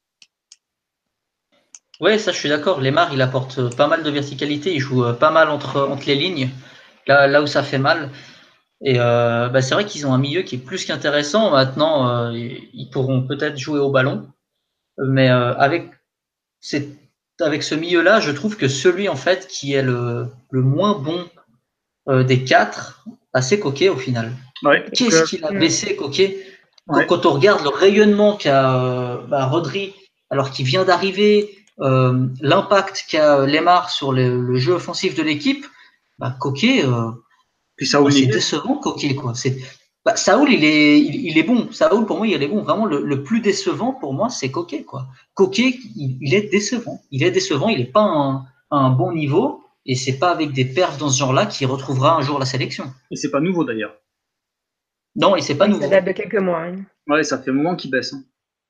Ouais, ça je suis d'accord. Lemar, il apporte pas mal de verticalité, il joue pas mal entre les lignes, là où ça fait mal. Et c'est vrai qu'ils ont un milieu qui est plus qu'intéressant. Maintenant, ils pourront peut-être jouer au ballon, mais avec ce milieu-là, je trouve que celui en fait qui est le moins bon des quatre, c'est Koke au final. Ouais, Qu'est-ce qu'il a baissé, Koke? Ouais. Quand on regarde le rayonnement qu'a Rodri, alors qu'il vient d'arriver, l'impact qu'a Lemar sur le jeu offensif de l'équipe, Koke, c'est décevant, Koke, quoi. Saúl, il est bon. Saúl, pour moi, il est bon. Vraiment, le plus décevant pour moi, c'est Koke, quoi. Koke, il est décevant. Il n'est pas à un bon niveau, et c'est pas avec des perfs dans ce genre-là qu'il retrouvera un jour la sélection. Et c'est pas nouveau d'ailleurs. Non, et c'est pas nouveau. Ça date de quelques mois. Hein. Ouais, ça fait un moment qu'il baisse. Hein.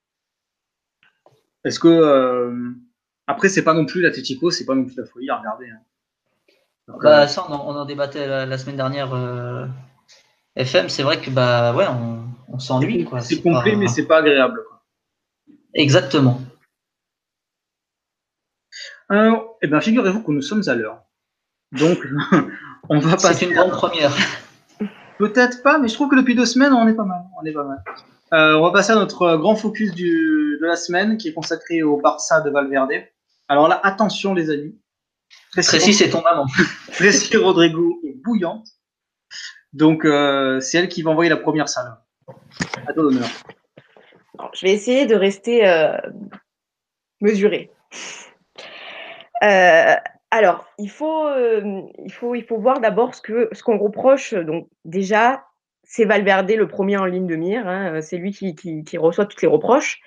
Est-ce que après, c'est pas non plus l'Atlético, c'est pas non plus la folie à regarder. Hein. Donc, ça, on en débattait la semaine dernière. FM, c'est vrai que on s'ennuie, quoi. C'est complet, mais c'est pas agréable. Quoi. Exactement. Figurez-vous que nous sommes à l'heure. Donc, on va passer. C'est une grande première. Peut-être pas, mais je trouve que depuis 2 semaines, on est pas mal. On va passer à notre grand focus de la semaine, qui est consacré au Barça de Valverde. Alors là, attention les amis. Tracy, c'est ton maman. Tracy Rodrigo est bouillante. Donc, c'est elle qui va envoyer la première salle. À toi l'honneur. Je vais essayer de rester mesuré. Alors, il faut voir d'abord ce qu'on reproche. Donc, déjà, c'est Valverde le premier en ligne de mire. Hein, c'est lui qui reçoit toutes les reproches.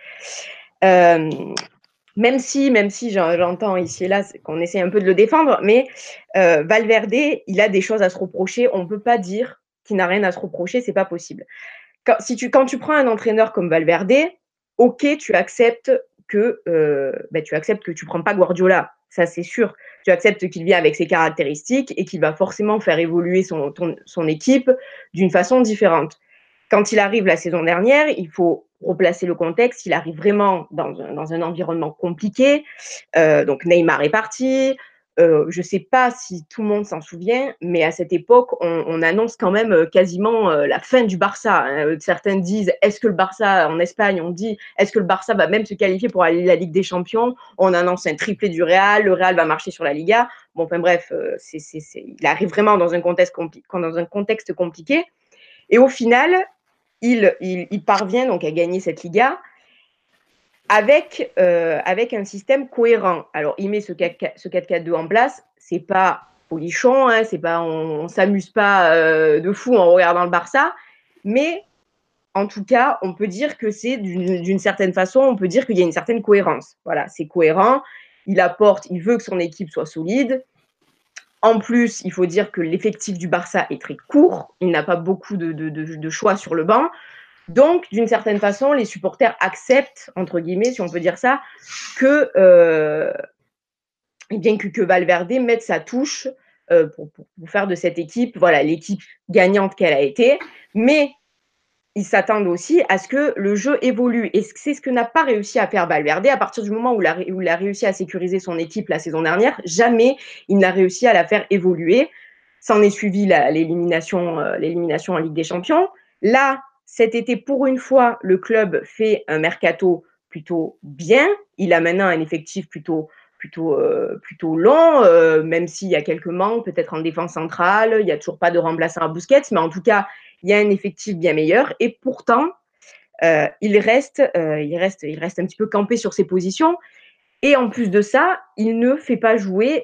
Même si j'entends ici et là qu'on essaie un peu de le défendre, mais Valverde, il a des choses à se reprocher. On ne peut pas dire qu'il n'a rien à se reprocher, c'est pas possible. Quand tu prends un entraîneur comme Valverde, ok, tu acceptes que tu prends pas Guardiola, ça c'est sûr. Tu acceptes qu'il vient avec ses caractéristiques et qu'il va forcément faire évoluer son équipe d'une façon différente. Quand il arrive la saison dernière, il faut replacer le contexte. Il arrive vraiment dans un environnement compliqué. Donc Neymar est parti. Je ne sais pas si tout le monde s'en souvient, mais à cette époque, on annonce quand même quasiment la fin du Barça. Hein. Certains disent, est-ce que le Barça, en Espagne, on dit, est-ce que le Barça va même se qualifier pour aller à la Ligue des Champions? On annonce un triplé du Real, le Real va marcher sur la Liga. Bon, enfin bref, il arrive vraiment dans un contexte compliqué. Et au final, il parvient donc à gagner cette Liga avec un système cohérent. Alors, il met ce 4-4-2 en place. C'est pas folichon, hein, c'est pas, on s'amuse pas de fou en regardant le Barça, mais en tout cas, on peut dire que c'est d'une certaine façon, on peut dire qu'il y a une certaine cohérence. Voilà, c'est cohérent. Il apporte, il veut que son équipe soit solide. En plus, il faut dire que l'effectif du Barça est très court. Il n'a pas beaucoup de choix sur le banc. Donc, d'une certaine façon, les supporters acceptent, entre guillemets, si on peut dire ça, que, bien que Valverde mette sa touche pour faire de cette équipe, voilà, l'équipe gagnante qu'elle a été. Mais ils s'attendent aussi à ce que le jeu évolue. Et c'est ce que n'a pas réussi à faire Valverde. À partir du moment où il a réussi à sécuriser son équipe la saison dernière, jamais il n'a réussi à la faire évoluer. S'en est suivi l'élimination en Ligue des Champions. Là, cet été, pour une fois, le club fait un mercato plutôt bien. Il a maintenant un effectif plutôt long, même s'il y a quelques manques, peut-être en défense centrale. Il n'y a toujours pas de remplaçant à Busquets, mais en tout cas, il y a un effectif bien meilleur. Et pourtant, il reste un petit peu campé sur ses positions. Et en plus de ça, il ne fait pas jouer,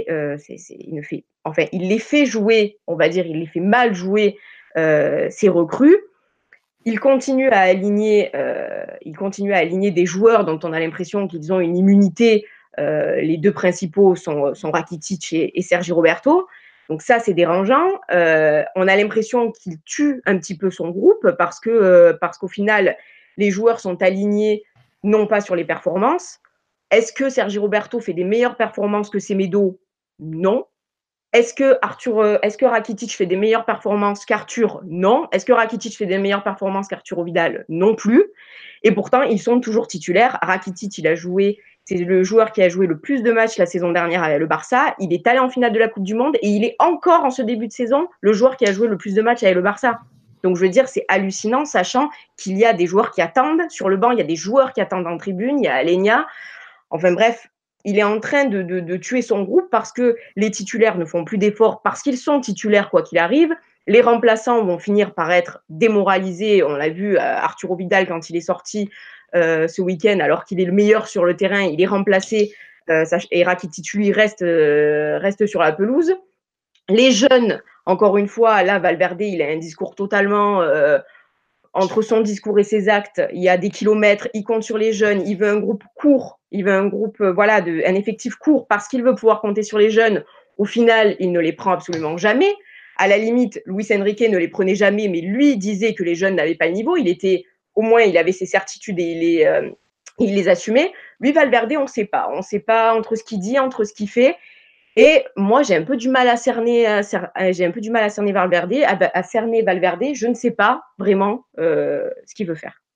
il les fait jouer, on va dire, il les fait mal jouer ses recrues. Il continue à aligner des joueurs dont on a l'impression qu'ils ont une immunité. Les deux principaux sont Rakitic et Sergi Roberto. Donc ça, c'est dérangeant. On a l'impression qu'il tue un petit peu son groupe parce qu'au final, les joueurs sont alignés non pas sur les performances. Est-ce que Sergi Roberto fait des meilleures performances que Semedo? Non. Est-ce que Rakitic fait des meilleures performances qu'Arthur? Non. Est-ce que Rakitic fait des meilleures performances qu'Arturo Vidal? Non plus. Et pourtant, ils sont toujours titulaires. Rakitic, c'est le joueur qui a joué le plus de matchs la saison dernière avec le Barça. Il est allé en finale de la Coupe du Monde et il est encore en ce début de saison le joueur qui a joué le plus de matchs avec le Barça. Donc, je veux dire, c'est hallucinant, sachant qu'il y a des joueurs qui attendent sur le banc, il y a des joueurs qui attendent en tribune, il y a Alenia. Enfin bref, il est en train de tuer son groupe parce que les titulaires ne font plus d'efforts, parce qu'ils sont titulaires quoi qu'il arrive. Les remplaçants vont finir par être démoralisés. On l'a vu, Arturo Vidal, quand il est sorti ce week-end, alors qu'il est le meilleur sur le terrain, il est remplacé et Rakitic, lui, reste sur la pelouse. Les jeunes, encore une fois, là, Valverde, il a un discours totalement... entre son discours et ses actes, il y a des kilomètres, il compte sur les jeunes, il veut un groupe court, il veut un groupe, un effectif court parce qu'il veut pouvoir compter sur les jeunes. Au final, il ne les prend absolument jamais. À la limite, Luis Enrique ne les prenait jamais, mais lui disait que les jeunes n'avaient pas le niveau. Au moins, il avait ses certitudes et il les assumait. Lui, Valverde, on ne sait pas. On ne sait pas entre ce qu'il dit, entre ce qu'il fait. Et moi, j'ai un peu du mal à cerner Valverde, à cerner Valverde. Je ne sais pas vraiment ce qu'il veut faire.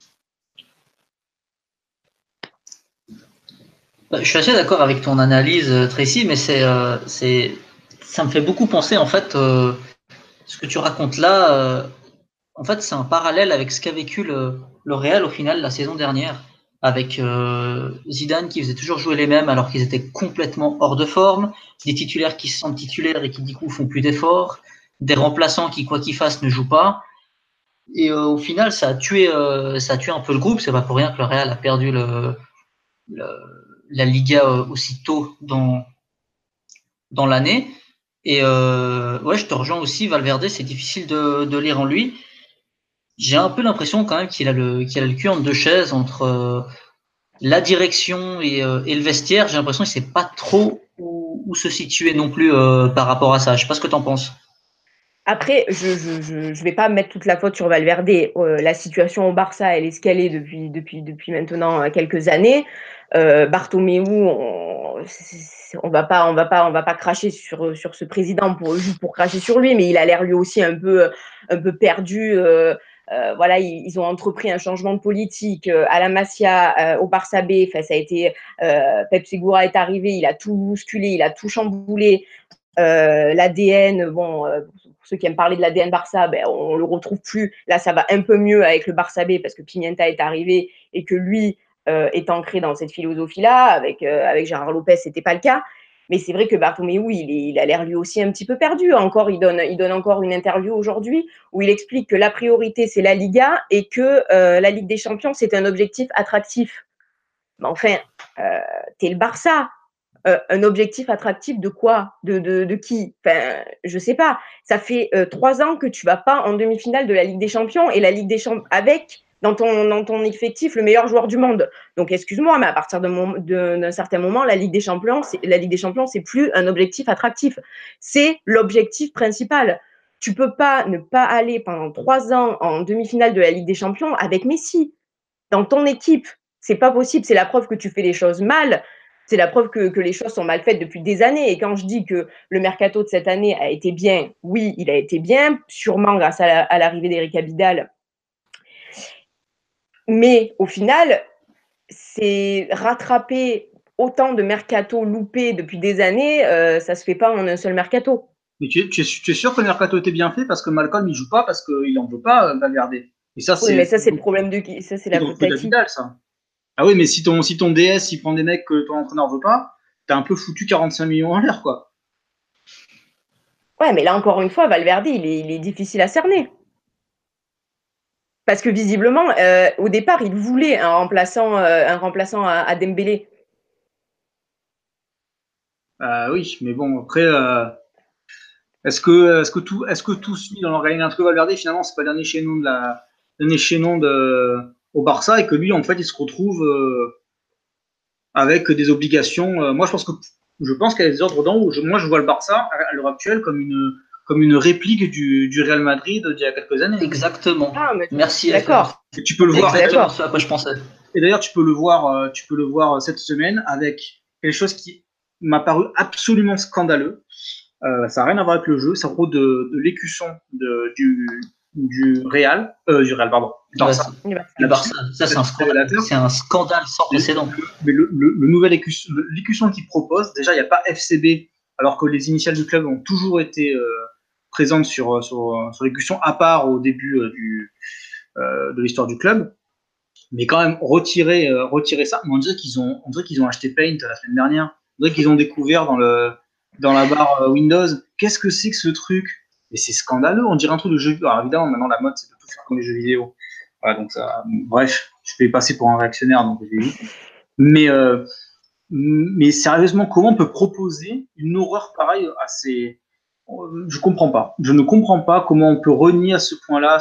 Je suis assez d'accord avec ton analyse, Tracy, mais ça me fait beaucoup penser, en fait, ce que tu racontes là, en fait, c'est un parallèle avec ce qu'a vécu le Real au final la saison dernière, avec Zidane qui faisait toujours jouer les mêmes alors qu'ils étaient complètement hors de forme, des titulaires qui se sentent titulaires et qui du coup font plus d'efforts, des remplaçants qui quoi qu'ils fassent ne jouent pas. Et au final, ça a tué un peu le groupe. C'est pas pour rien que le Real a perdu la Liga aussitôt dans l'année. Et ouais, je te rejoins aussi, Valverde, c'est difficile de lire en lui. J'ai un peu l'impression quand même qu'il a le cul entre deux chaises entre la direction et le vestiaire. J'ai l'impression qu'il sait pas trop où se situer non plus par rapport à ça. Je sais pas ce que t'en penses. Après, je vais pas mettre toute la faute sur Valverde. La situation au Barça, elle est ce qu'elle est depuis maintenant quelques années. Bartomeu, on va pas cracher sur ce président juste pour cracher sur lui, mais il a l'air lui aussi un peu perdu. Voilà, ils ont entrepris un changement de politique à la Masia, au Barça B. Enfin, ça a été Pep Segura est arrivé, il a tout bousculé, il a tout chamboulé. L'ADN, bon, pour ceux qui aiment parler de l'ADN Barça, ben, on le retrouve plus. Là, ça va un peu mieux avec le Barça B parce que Pimienta est arrivé et que lui est ancré dans cette philosophie-là. Avec Gérard Lopez, c'était pas le cas. Mais c'est vrai que Bartomeu, il a l'air lui aussi un petit peu perdu. Encore, il donne encore une interview aujourd'hui où il explique que la priorité, c'est la Liga et que la Ligue des Champions, c'est un objectif attractif. Mais enfin, t'es le Barça. Un objectif attractif de quoi? De qui? Enfin, je sais pas. Ça fait 3 ans que tu vas pas en demi-finale de la Ligue des Champions et la Ligue des Champions avec dans ton effectif le meilleur joueur du monde. Donc excuse-moi, mais à partir d'un certain moment, la Ligue des Champions, c'est plus un objectif attractif. C'est l'objectif principal. Tu peux pas ne pas aller pendant 3 ans en demi-finale de la Ligue des Champions avec Messi dans ton équipe. C'est pas possible. C'est la preuve que tu fais les choses mal. C'est la preuve que les choses sont mal faites depuis des années. Et quand je dis que le mercato de cette année a été bien, oui, il a été bien, sûrement grâce à l'arrivée d'Eric Abidal. Mais au final, c'est rattraper autant de mercato loupés depuis des années, ça se fait pas en un seul mercato. Mais tu es sûr que le mercato était bien fait parce que Malcolm il joue pas parce qu'il en veut pas, Valverde. Et ça, oui, mais ça c'est le problème de qui? Ça c'est la faute à qui? Ça. Ah oui, mais si ton DS il prend des mecs que ton entraîneur veut pas, t'as un peu foutu 45 millions en l'air, quoi. Ouais, mais là encore une fois, Valverde, il est difficile à cerner. Parce que visiblement, au départ, il voulait un remplaçant à Dembélé. Oui, mais bon, après, est-ce que tout suit dans l'organigramme que Valverde, finalement, c'est pas dernier chaînon au Barça et que lui, en fait, il se retrouve avec des obligations. Moi, je pense qu'il y a des ordres d'en haut. Moi, je vois le Barça à l'heure actuelle comme une réplique du Real Madrid d'il y a quelques années. Exactement. Ah, Merci. D'accord. Et tu peux le voir. Exactement ce à quoi je pensais. Et d'ailleurs, tu peux le voir cette semaine avec quelque chose qui m'a paru absolument scandaleux. Ça n'a rien à voir avec le jeu. Ça vaut de l'écusson du Real, pardon. Barça. Le Barça, ça c'est un scandale. C'est un scandale sans précédent. Mais le nouvel l'écusson qu'il propose, déjà il n'y a pas FCB, alors que les initiales du club ont toujours été présentes sur l'écusson, à part au début de l'histoire du club. Mais quand même retirer ça. On dirait qu'ils ont acheté Paint la semaine dernière. On dirait qu'ils ont découvert dans la barre Windows. Qu'est-ce que c'est que ce truc? Et c'est scandaleux. On dirait un truc de jeu vidéo. Alors évidemment, maintenant la mode c'est de tout faire comme les jeux vidéo. Voilà, donc ça. Bref, je vais passer pour un réactionnaire, donc j'ai vu. Mais sérieusement, comment on peut proposer une horreur pareille à ces. Je comprends pas. Je ne comprends pas comment on peut renier à ce point-là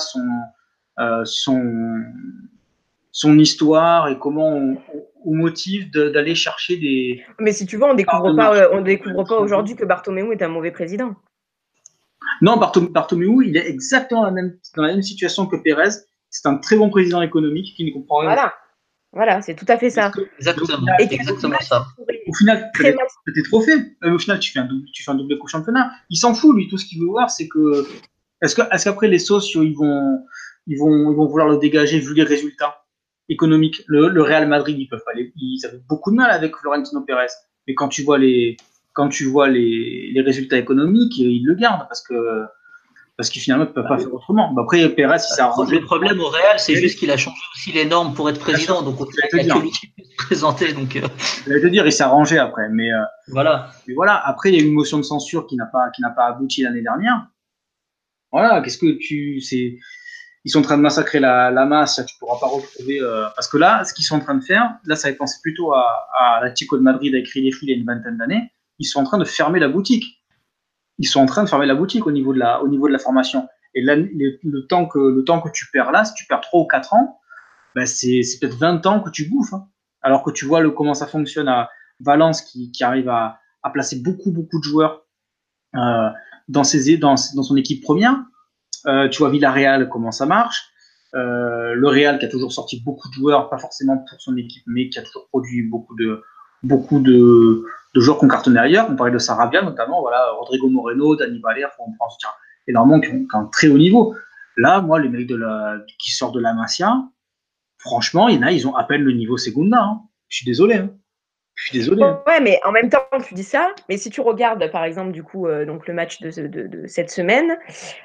son histoire et comment on motive d'aller chercher des. Mais si tu veux, on découvre pas aujourd'hui que Bartomeu est un mauvais président. Non, Bartomeu, il est exactement dans la même situation que Pérez. C'est un très bon président économique qui ne comprend rien. Voilà, c'est tout à fait ça. Exactement ça. Au final, t'es trop fait. Au final, tu fais un double coup championnat. Il s'en fout, lui. Tout ce qu'il veut voir, c'est que. Est-ce qu'après les socios, ils vont vouloir le dégager vu les résultats économiques? Le Real Madrid, ils avaient beaucoup de mal avec Florentino Pérez. Mais quand tu vois les résultats économiques, ils le gardent parce qu'ils finalement ne peuvent pas faire autrement. Après, Pérez, il s'est arrangé. Le problème au Real, c'est juste qu'il a changé aussi les normes pour être président. Donc, au final, il n'y a que lui qui peut se présenter. Donc, je vais te dire, il s'est arrangé après. Mais voilà. Mais voilà. Après, il y a eu une motion de censure qui n'a pas abouti l'année dernière. Voilà. Ils sont en train de massacrer la masse. Tu ne pourras pas retrouver. Parce que là, ce qu'ils sont en train de faire, là, ça fait penser plutôt à l'Atlético de Madrid avec Riléry il y a une vingtaine d'années. Ils sont en train de fermer la boutique. Ils sont en train de fermer la boutique au niveau de la formation. Et là, le temps que tu perds là, si tu perds 3 ou 4 ans, ben c'est peut-être 20 ans que tu bouffes. Hein. Alors que tu vois comment ça fonctionne à Valence qui arrive à placer beaucoup de joueurs dans son équipe première. Tu vois Villarreal, comment ça marche. Le Real qui a toujours sorti beaucoup de joueurs, pas forcément pour son équipe, mais qui a toujours produit beaucoup de joueurs qui ont cartonné ailleurs. On parlait de Sarabia notamment, voilà, Rodrigo Moreno, Dani Valer, on prend énormément qui ont un très haut niveau. Là, moi, les mecs qui sortent de la Masia, franchement, il y en a, ils ont à peine le niveau Segunda. Hein. Je suis désolé. Hein. Ouais, mais en même temps, tu dis ça, mais si tu regardes, par exemple, du coup, donc le match de cette semaine,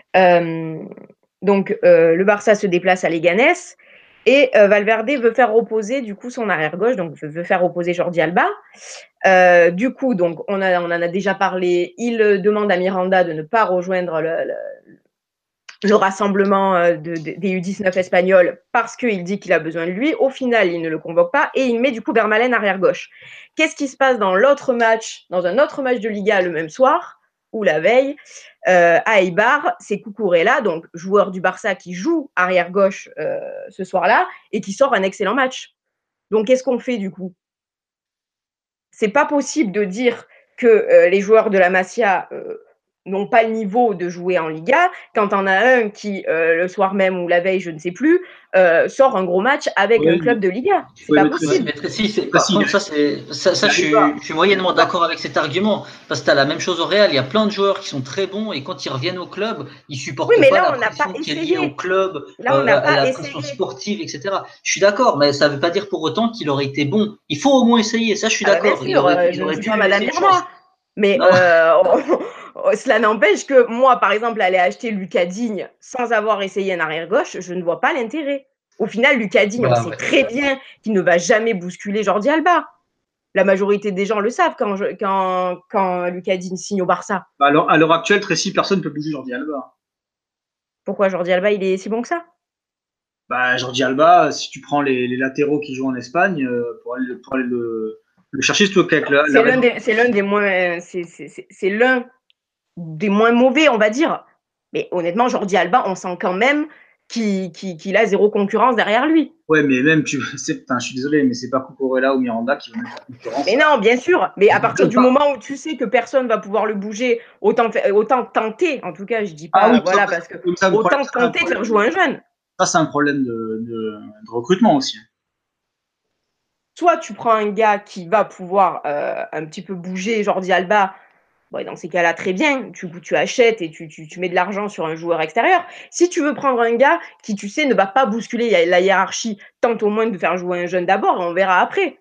le Barça se déplace à Leganés et Valverde veut faire reposer du coup son arrière-gauche, donc veut faire reposer Jordi Alba. Du coup, donc, on en a déjà parlé. Il demande à Miranda de ne pas rejoindre le rassemblement des U19 espagnols parce qu'il dit qu'il a besoin de lui. Au final, il ne le convoque pas et il met du coup Vermaelen arrière gauche. Qu'est-ce qui se passe dans un autre match de Liga le même soir ou la veille à Eibar? C'est Cucurella, donc joueur du Barça qui joue arrière gauche ce soir-là et qui sort un excellent match. Donc, qu'est-ce qu'on fait du coup? C'est pas possible de dire que les joueurs de la Masia n'ont pas le niveau de jouer en Liga, quand on a un qui, le soir même ou la veille, je ne sais plus, sort un gros match avec un club de Liga. C'est pas possible. Par contre, ça je suis moyennement d'accord avec cet argument, parce que tu as la même chose au Real, il y a plein de joueurs qui sont très bons, et quand ils reviennent au club, ils supportent pas la pression qui est liée au club, à la pression sportive, etc. Je suis d'accord, mais ça ne veut pas dire pour autant qu'il aurait été bon. Il faut au moins essayer, ça je suis d'accord. Je ne suis pas Madame Irma, mais cela n'empêche que moi, par exemple, aller acheter Lucas Digne sans avoir essayé un arrière-gauche, je ne vois pas l'intérêt. Au final, Lucas Digne, on sait très bien qu'il ne va jamais bousculer Jordi Alba. La majorité des gens le savent quand Lucas Digne signe au Barça. Alors, à l'heure actuelle, Tracy, personne ne peut bouger Jordi Alba. Pourquoi Jordi Alba, il est si bon que ça? Jordi Alba, si tu prends les latéraux qui jouent en Espagne, pour aller le chercher, c'est l'un des moins mauvais, on va dire. Mais honnêtement, Jordi Alba, on sent quand même qu'il a zéro concurrence derrière lui. Ouais, mais même, je suis désolé, mais c'est pas Cucurella ou Miranda qui vont mettre la concurrence. Mais non, bien sûr. Mais à partir du moment où tu sais que personne va pouvoir le bouger, autant tenter. En tout cas, je dis pas, parce que autant tenter de faire jouer un jeune. Ça, c'est un problème de recrutement aussi. Soit tu prends un gars qui va pouvoir un petit peu bouger Jordi Alba. Bon, dans ces cas-là, très bien, tu achètes et tu mets de l'argent sur un joueur extérieur. Si tu veux prendre un gars qui, tu sais, ne va pas bousculer la hiérarchie, tente au moins de faire jouer un jeune d'abord et on verra après.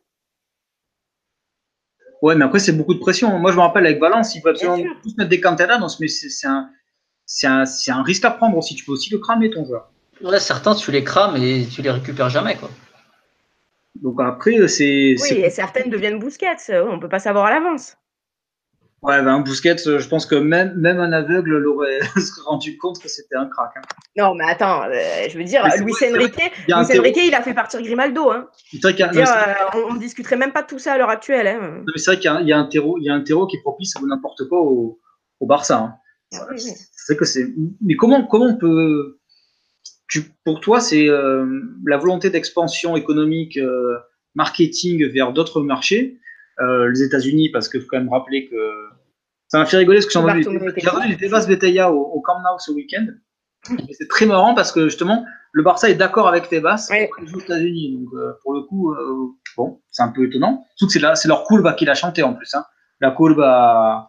Ouais, mais après, c'est beaucoup de pression. Moi, je me rappelle avec Valence, il faut absolument tous mettre des Cantera, mais c'est un risque à prendre aussi. Tu peux aussi le cramer, ton joueur. Ouais, certains, tu les crames et tu les récupères jamais, quoi. Donc après, c'est... Oui, et certaines deviennent Busquets, on ne peut pas savoir à l'avance. Ouais, un Busquets, je pense que même un aveugle serait rendu compte que c'était un crack. Hein. Non, mais attends, je veux dire, Luis Enrique, il a fait partir Grimaldo. Hein. On ne discuterait même pas de tout ça à l'heure actuelle. Hein. Non, mais c'est vrai qu'il y a un terreau qui est propice à n'importe quoi au Barça. Hein. Oui. C'est vrai que c'est... Mais comment on peut... Pour toi, c'est la volonté d'expansion économique, marketing vers d'autres marchés, les États-Unis, parce qu'il faut quand même rappeler que ça m'a fait rigoler parce que j'ai entendu les Tebas Betaya au Camp Nou ce week-end. C'est très marrant parce que justement, le Barça est d'accord avec Tebas aux États-Unis. Donc pour le coup, bon, c'est un peu étonnant. Surtout que c'est leur Coulba qui l'a chanté en plus. Hein. La Coulba,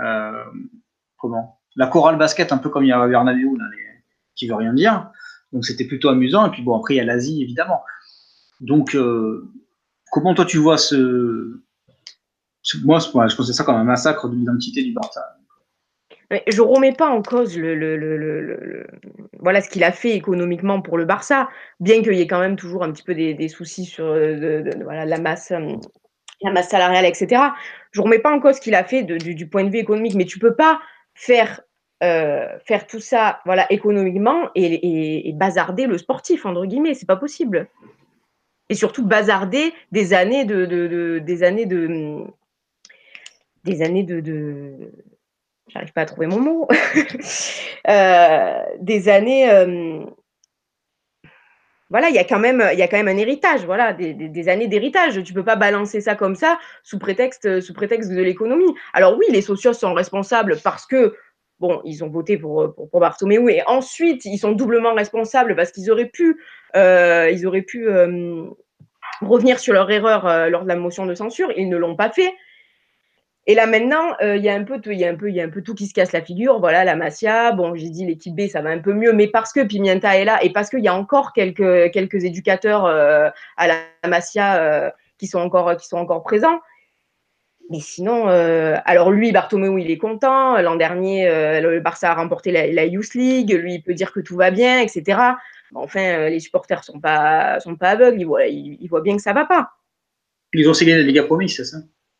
la chorale basket, un peu comme il y a Bernabéu, qui veut rien dire. Donc c'était plutôt amusant. Et puis bon, après il y a l'Asie évidemment. Donc comment toi tu vois moi je considère ça comme un massacre de l'identité du Barça. Je remets pas en cause voilà ce qu'il a fait économiquement pour le Barça, bien qu'il y ait quand même toujours un petit peu des soucis sur voilà, la masse salariale, etc. Je remets pas en cause ce qu'il a fait du point de vue économique, mais tu peux pas faire tout ça voilà, économiquement et bazarder le sportif, entre guillemets, c'est pas possible. Et surtout bazarder des années j'arrive pas à trouver mon mot, des années, voilà, il y a quand même un héritage, voilà, des années d'héritage. Tu peux pas balancer ça comme ça sous prétexte de l'économie. Alors oui, les socios sont responsables parce que bon, ils ont voté pour Bartomeu et ensuite ils sont doublement responsables parce qu'ils auraient pu revenir sur leur erreur lors de la motion de censure. Ils ne l'ont pas fait. Et là maintenant, il y a un peu tout qui se casse la figure. Voilà, la Masia. Bon, j'ai dit l'équipe B, ça va un peu mieux, mais parce que Pimienta est là et parce qu'il y a encore quelques éducateurs à la Masia qui sont encore présents. Mais sinon, alors lui, Bartomeu, il est content. L'an dernier, le Barça a remporté la Youth League. Lui, il peut dire que tout va bien, etc. Enfin, les supporters sont pas aveugles. Ils voient bien que ça va pas. Ils ont aussi gagné la Liga Promise, c'est ça?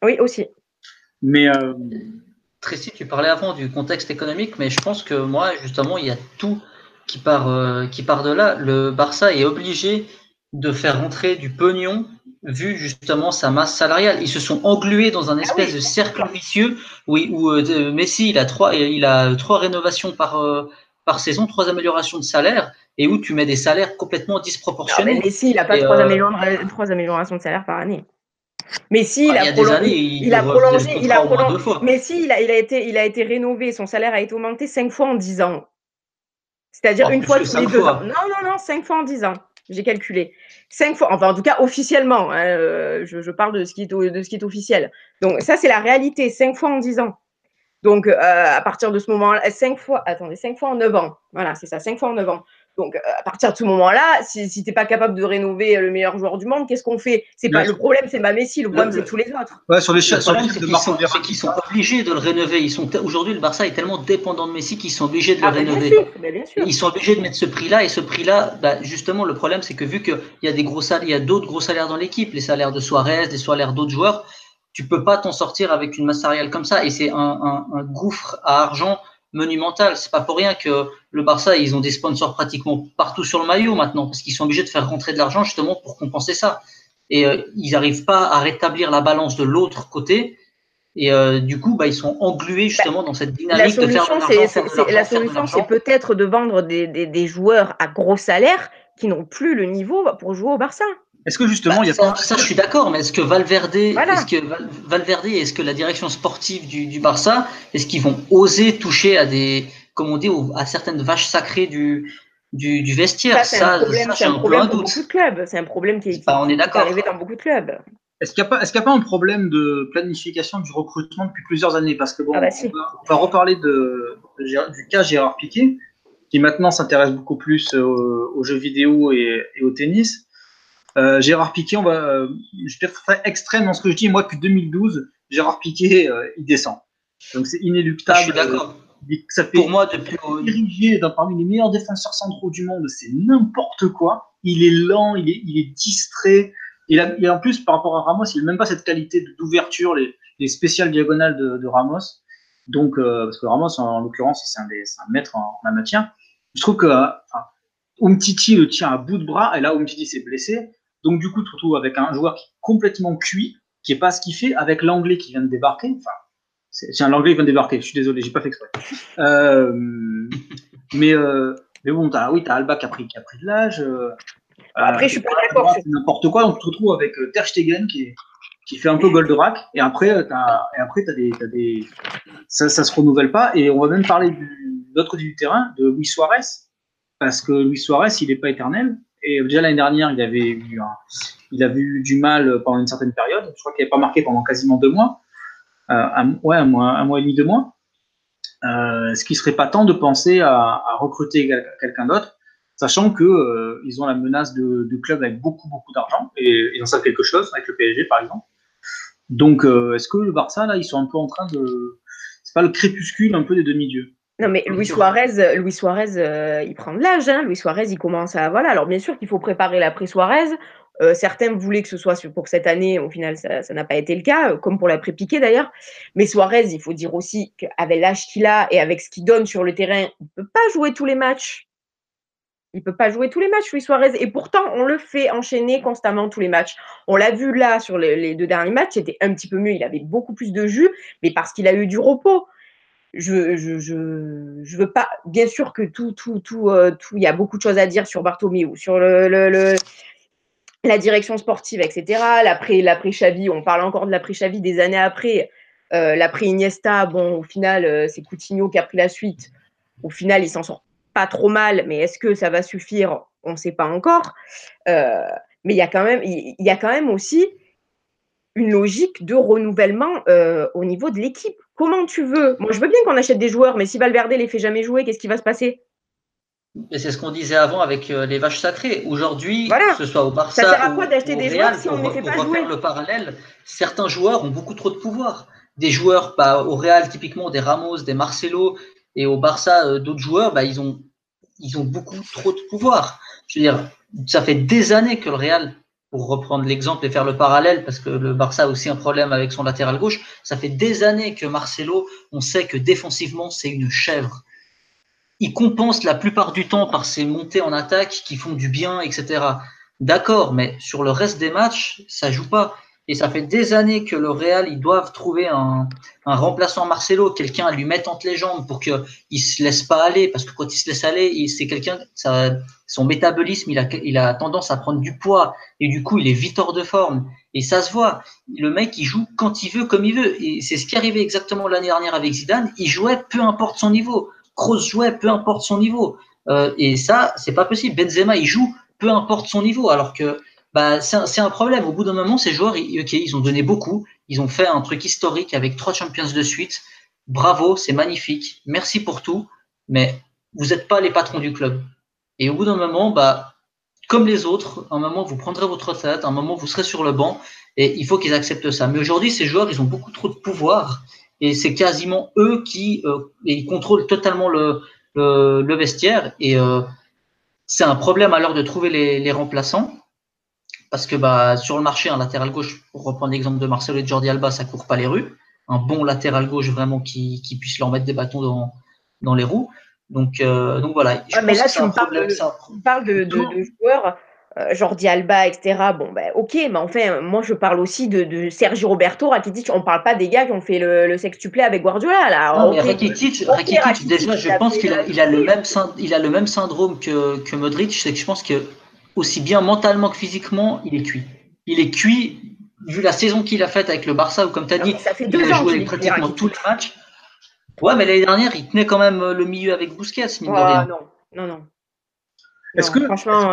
Oui, aussi. Mais Tracy, tu parlais avant du contexte économique, mais je pense que moi, justement, il y a tout qui part de là. Le Barça est obligé de faire rentrer du pognon vu justement sa masse salariale. Ils se sont englués dans un espèce de cercle vicieux où Messi il a trois rénovations par saison, 3 améliorations de salaire, et où tu mets des salaires complètement disproportionnés. Non, mais Messi, il n'a pas 3 améliorations de salaire par année. Messi, il y a des années, il a prolongé. Au moins 2 fois. Messi, il a été rénové. Son salaire a été augmenté 5 fois en 10 ans. C'est-à-dire une fois tous les 2 ans. Non, 5 fois en 10 ans. J'ai calculé. 5 fois, enfin en tout cas officiellement. Hein, je parle de ce qui est officiel. Donc ça, c'est la réalité. 5 fois en 10 ans. Donc à partir de ce moment-là, 5 fois en 9 ans. Voilà, c'est ça, 5 fois en 9 ans. Donc à partir de ce moment-là, si tu n'es pas capable de rénover le meilleur joueur du monde, qu'est-ce qu'on fait? Le problème, c'est pas Messi, le problème, c'est tous les autres. Ouais, sur les chiffres de Marco Verratti, ils sont obligés de le rénover. Aujourd'hui, le Barça est tellement dépendant de Messi qu'ils sont obligés de le rénover. Bien sûr. Ils sont obligés de mettre ce prix-là, et ce prix-là, justement, le problème, c'est que vu qu'il y a il y a d'autres gros salaires dans l'équipe, les salaires de Suarez, les salaires d'autres joueurs, tu peux pas t'en sortir avec une masse salariale comme ça, et c'est un gouffre à argent monumental. C'est pas pour rien que le Barça, ils ont des sponsors pratiquement partout sur le maillot maintenant, parce qu'ils sont obligés de faire rentrer de l'argent justement pour compenser ça. Et ils n'arrivent pas à rétablir la balance de l'autre côté. Et du coup, ils sont englués justement dans cette dynamique de faire de l'argent. La solution, c'est peut-être de vendre des joueurs à gros salaires qui n'ont plus le niveau pour jouer au Barça. Est-ce que justement, il y a ça, je suis d'accord, mais est-ce que Valverde, est-ce que la direction sportive du Barça, est-ce qu'ils vont oser toucher à comme on dit, à certaines vaches sacrées du vestiaire? C'est un problème pour beaucoup de clubs. C'est un problème qui est arrivé dans beaucoup de clubs. Est-ce qu'il n'y a pas un problème de planification du recrutement depuis plusieurs années? Parce que si. on va reparler du cas Gérard Piqué, qui maintenant s'intéresse beaucoup plus aux jeux vidéo et au tennis. Gérard Piqué, je vais être très extrême dans ce que je dis. Moi, depuis 2012, Gérard Piqué, il descend. Donc c'est inéluctable. Je suis d'accord. Ça fait, pour moi, depuis dirigé parmi les meilleurs défenseurs centraux du monde, c'est n'importe quoi. Il est lent, il est distrait. Et en plus, par rapport à Ramos, il n'a même pas cette qualité d'ouverture, les spéciales diagonales de Ramos. Donc, parce que Ramos, en l'occurrence, c'est un maître en la matière. Je trouve que Umtiti le tient à bout de bras, et là, Umtiti s'est blessé. Donc, du coup, tu te retrouves avec un joueur qui est complètement cuit, qui n'est pas ce qu'il fait, avec l'anglais qui vient de débarquer. Enfin, c'est un anglais qui vient de débarquer, je suis désolé, j'ai pas fait exprès. Mais bon, t'as Alba qui a pris de l'âge. Après, je suis pas d'accord. C'est n'importe quoi, donc tu te retrouves avec Ter Stegen qui fait un peu Goldorak, et après, t'as des ça se renouvelle pas, et on va même parler de l'autre côté du terrain, de Luis Suarez, parce que Luis Suarez, il n'est pas éternel, et déjà l'année dernière, il avait eu du mal pendant une certaine période, je crois qu'il n'avait pas marqué pendant quasiment 2 mois, un mois et demi, 2 mois. Est-ce qu'il ne serait pas temps de penser à recruter quelqu'un d'autre, sachant que ils ont la menace de clubs avec beaucoup d'argent, et ils en savent quelque chose avec le PSG par exemple. Donc est-ce que le Barça là, ils sont un peu en train de, c'est pas le crépuscule un peu des demi-dieux? Non, mais Luis Suarez, il prend de l'âge. Hein. Luis Suarez, il commence à voilà. Alors bien sûr qu'il faut préparer l'après Suarez. Certains voulaient que ce soit pour cette année. Au final, ça n'a pas été le cas, comme pour l'après Piqué d'ailleurs. Mais Suarez, il faut dire aussi qu'avec l'âge qu'il a et avec ce qu'il donne sur le terrain, il peut pas jouer tous les matchs. Il peut pas jouer tous les matchs, Luis Suarez. Et pourtant, on le fait enchaîner constamment tous les matchs. On l'a vu là sur les 2 derniers matchs, c'était un petit peu mieux. Il avait beaucoup plus de jus, mais parce qu'il a eu du repos. Je veux pas. Bien sûr que tout. Il y a beaucoup de choses à dire sur Bartomeu, sur la direction sportive, etc. L'après Xavi, on parle encore de l'après Xavi des années après. L'après Iniesta, bon, au final, c'est Coutinho qui a pris la suite. Au final, il s'en sort pas trop mal, mais est-ce que ça va suffire? On ne sait pas encore. Mais il y a quand même aussi une logique de renouvellement au niveau de l'équipe. Comment tu veux? Moi, je veux bien qu'on achète des joueurs, mais si Valverde les fait jamais jouer, qu'est-ce qui va se passer? Et c'est ce qu'on disait avant avec les vaches sacrées. Aujourd'hui, voilà. Que ce soit au Barça, ça sert à quoi d'acheter des joueurs si on ne les fait pas jouer? Pour refaire le parallèle, certains joueurs ont beaucoup trop de pouvoir. Des joueurs, au Real typiquement, des Ramos, des Marcelo, et au Barça, d'autres joueurs, ils ont beaucoup trop de pouvoir. Je veux dire, ça fait des années que le Real pour reprendre l'exemple et faire le parallèle, parce que le Barça a aussi un problème avec son latéral gauche, ça fait des années que Marcelo, on sait que défensivement, c'est une chèvre. Il compense la plupart du temps par ses montées en attaque qui font du bien, etc. D'accord, mais sur le reste des matchs, ça joue pas. Et ça fait des années que le Real, ils doivent trouver un remplaçant Marcelo, quelqu'un à lui mettre entre les jambes pour qu'il se laisse pas aller. Parce que quand il se laisse aller, c'est quelqu'un, son métabolisme, il a tendance à prendre du poids. Et du coup, il est vite hors de forme. Et ça se voit. Le mec, il joue quand il veut, comme il veut. Et c'est ce qui arrivait exactement l'année dernière avec Zidane. Il jouait peu importe son niveau. Kroos jouait peu importe son niveau. Et ça, c'est pas possible. Benzema, il joue peu importe son niveau. Alors que c'est un problème. Au bout d'un moment, ces joueurs, ils ont donné beaucoup. Ils ont fait un truc historique avec 3 Champions de suite. Bravo, c'est magnifique. Merci pour tout. Mais vous n'êtes pas les patrons du club. Et au bout d'un moment, comme les autres, un moment, vous prendrez votre retraite, un moment, vous serez sur le banc. Et il faut qu'ils acceptent ça. Mais aujourd'hui, ces joueurs, ils ont beaucoup trop de pouvoir. Et c'est quasiment eux qui ils contrôlent totalement le vestiaire. Et c'est un problème alors de trouver les remplaçants. Parce que sur le marché, un latéral gauche, pour reprendre l'exemple de Marcelo et de Jordi Alba, ça court pas les rues. Un bon latéral gauche vraiment qui puisse leur mettre des bâtons dans les roues. Donc voilà. Mais là, tu me parles de joueurs, Jordi Alba, etc. Bon, ok, mais enfin, moi, je parle aussi de Sergio Roberto, Rakitic. On parle pas des gars qui ont fait le sextuplé avec Guardiola, là. Non, mais Rakitic, déjà, je pense qu'il a le même syndrome que Modric. C'est que je pense que aussi bien mentalement que physiquement, il est cuit. Il est cuit, vu la saison qu'il a faite avec le Barça, où comme tu as dit, il a joué pratiquement tous les matchs. Ouais, mais l'année dernière, il tenait quand même le milieu avec Busquets, mine de rien. Non. Est-ce que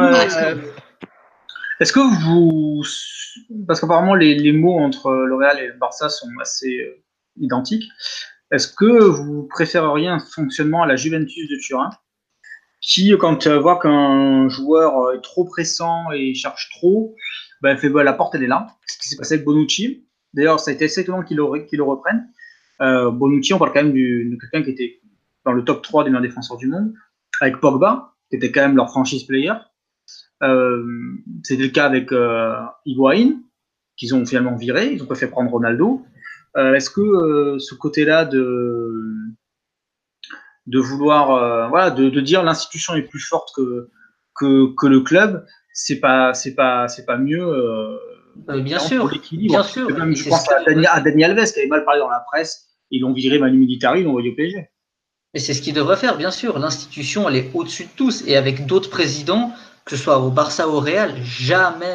parce qu'apparemment les mots entre le Real et le Barça sont assez identiques, est-ce que vous préféreriez un fonctionnement à la Juventus de Turin, qui, quand voit qu'un joueur est trop pressant et cherche trop, elle fait la porte, elle est là. Ce qui s'est passé avec Bonucci. D'ailleurs, ça a été assez étonnant qu'il le reprenne. Bonucci, on parle quand même de quelqu'un qui était dans le top 3 des meilleurs défenseurs du monde, avec Pogba, qui était quand même leur franchise player. C'était le cas avec Higuaín, qu'ils ont finalement viré. Ils ont pas fait prendre Ronaldo. Est-ce que ce côté-là de vouloir de dire l'institution est plus forte que le club, c'est pas mieux bien sûr, pour l'équilibre. Bien sûr. Même, je pense à Dani Alves qui avait mal parlé dans la presse, ils l'ont viré Manu Militari, ils l'ont envoyé au PSG. Mais c'est ce qu'il devrait faire, bien sûr. L'institution, elle est au-dessus de tous. Et avec d'autres présidents, que ce soit au Barça ou au Real, jamais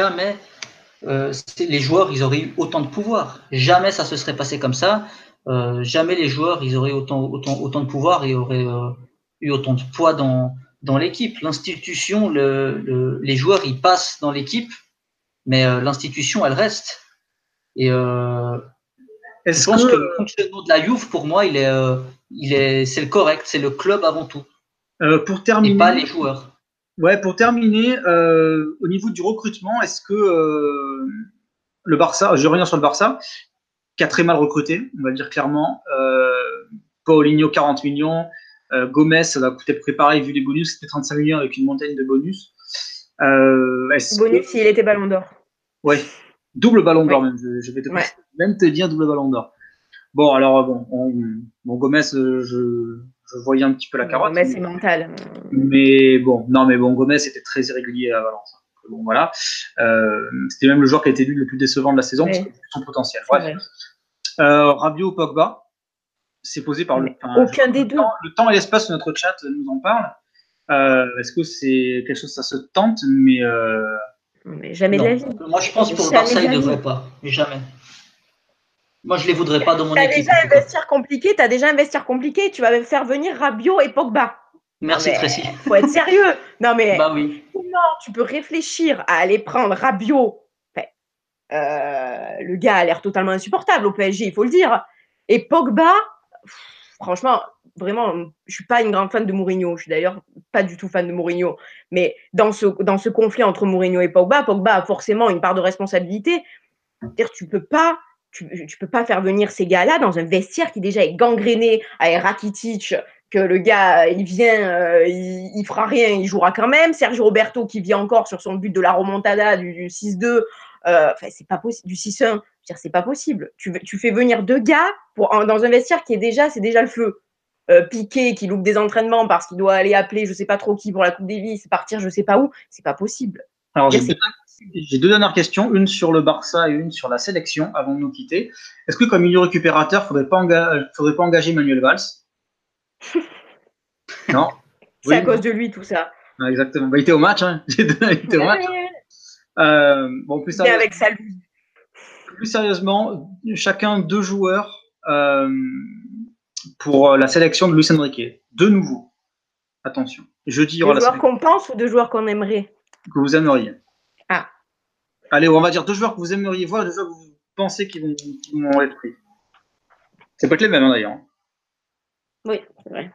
les joueurs, ils auraient eu autant de pouvoir. Jamais ça se serait passé comme ça. Jamais les joueurs, ils auraient autant de pouvoir et auraient eu autant de poids dans l'équipe. L'institution, les joueurs, ils passent dans l'équipe, mais l'institution, elle reste. Et je pense que le fonctionnement de la Juve, pour moi, c'est le correct, c'est le club avant tout. Pour terminer, et pas les joueurs. Ouais, pour terminer, au niveau du recrutement, est-ce que le Barça, je vais revenir sur le Barça, qui a très mal recruté, on va le dire clairement. Paulinho, 40 millions. Gomez, ça va coûter préparé vu les bonus, c'était 35 millions avec une montagne de bonus. Bonus, il était ballon d'or. Ouais, double ballon d'or même, je vais même te dire double ballon d'or. Bon, alors, Gomez, je voyais un petit peu la carotte. Gomez, c'est mental. Mais bon, Gomez était très irrégulier à Valence. Bon, voilà. C'était même le joueur qui a été élu le plus décevant de la saison, parce que son potentiel. Bref. Rabiot ou Pogba, c'est posé par aucun des deux. Le temps et l'espace sur notre chat nous en parlent. Est-ce que c'est quelque chose, ça se tente, mais jamais de la vie. Moi, je pense pour le Barça, il ne devrait pas. Jamais. Moi, je les voudrais pas dans mon équipe. T'as déjà un vestiaire compliqué. Tu vas faire venir Rabiot et Pogba. Merci, Tracy. Faut être sérieux. Non, mais oui. Comment tu peux réfléchir à aller prendre Rabiot? Le gars a l'air totalement insupportable au PSG, il faut le dire. Et Pogba, franchement, vraiment, je suis pas une grande fan de Mourinho. Je suis d'ailleurs pas du tout fan de Mourinho. Mais dans ce conflit entre Mourinho et Pogba a forcément une part de responsabilité. C'est-à-dire, tu peux pas faire venir ces gars-là dans un vestiaire qui déjà est gangréné avec Rakitic, que le gars, il vient, il fera rien, il jouera quand même. Sergio Roberto qui vit encore sur son but de la remontada du 6-2, c'est pas possible, du 6-1. C'est pas possible. Tu fais venir 2 gars dans un vestiaire qui est c'est déjà le feu. Piqué qui loupe des entraînements parce qu'il doit aller appeler je sais pas trop qui pour la Coupe Davis, partir je sais pas où, c'est pas possible. Alors, j'ai deux dernières questions, une sur le Barça et une sur la sélection avant de nous quitter. Est-ce que comme milieu récupérateur, faudrait pas engager Manuel Valls? Non. C'est à cause de lui tout ça. Ah, exactement. Bah, il était au match, hein. Il était au match. Bon, plus sérieusement, chacun 2 joueurs pour la sélection de Luis Enrique. 2 nouveaux. Attention. Jeudi, il y aura 2 joueurs qu'on pense ou 2 joueurs qu'on aimerait? Que vous aimeriez. Ah. Allez, on va dire 2 joueurs que vous aimeriez voir, 2 joueurs que vous pensez qu'ils vont être pris. Ça peut être les mêmes, hein, d'ailleurs. Oui, c'est vrai.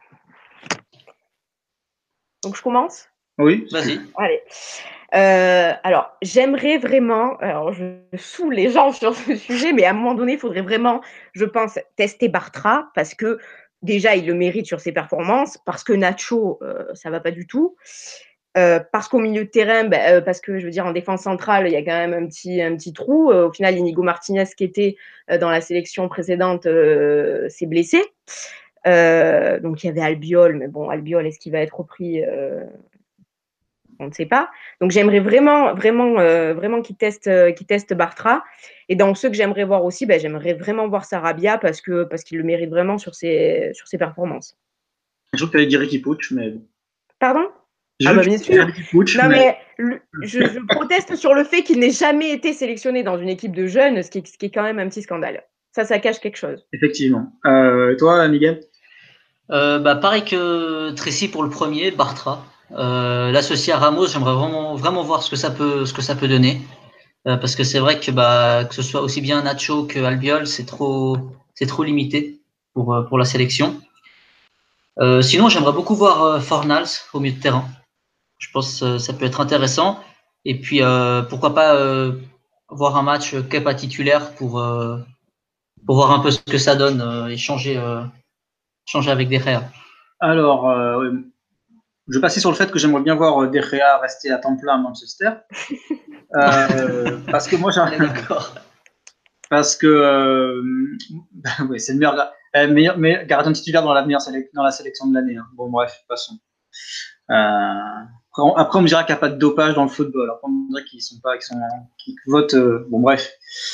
Donc, je commence? Oui. Vas-y. Allez. Alors, j'aimerais vraiment, alors je saoule les gens sur ce sujet, mais à un moment donné, il faudrait vraiment, je pense, tester Bartra parce que déjà, il le mérite sur ses performances, parce que Nacho, ça va pas du tout, parce qu'au milieu de terrain, parce que je veux dire, en défense centrale, il y a quand même un petit trou. Au final, Inigo Martinez, qui était dans la sélection précédente, s'est blessé. Donc, il y avait Albiol, mais bon, Albiol, est-ce qu'il va être repris? On ne sait pas. Donc, j'aimerais vraiment qu'il teste Bartra. Et dans ceux que j'aimerais voir aussi, j'aimerais vraiment voir Sarabia parce qu'il le mérite vraiment sur ses performances. Je trouve que tu allais dire Ricky Puig, mais bon. Pardon? Bien sûr. Non, mais je proteste sur le fait qu'il n'ait jamais été sélectionné dans une équipe de jeunes, ce qui est quand même un petit scandale. Ça cache quelque chose. Effectivement. Toi, Miguel? Pareil que Tracy pour le premier, Bartra. L'associé à Ramos, j'aimerais vraiment voir ce que ça peut donner. Parce que c'est vrai que ce soit aussi bien Nacho que Albiol, c'est trop limité pour la sélection. Sinon, j'aimerais beaucoup voir Fornals au milieu de terrain. Je pense que ça peut être intéressant. Et puis, pourquoi pas voir un match Kepa titulaire pour voir un peu ce que ça donne et changer avec des Gea. Alors, je vais passer sur le fait que j'aimerais bien voir De Gea rester à temps plein à Manchester. Parce que moi, d'accord. Parce que oui, c'est le meilleur gardien titulaire dans la sélection de l'année. Hein. Bon, bref, passons. Après, on me dira qu'il n'y a pas de dopage dans le football. Après, on me dira qu'ils votent. Bon, bref.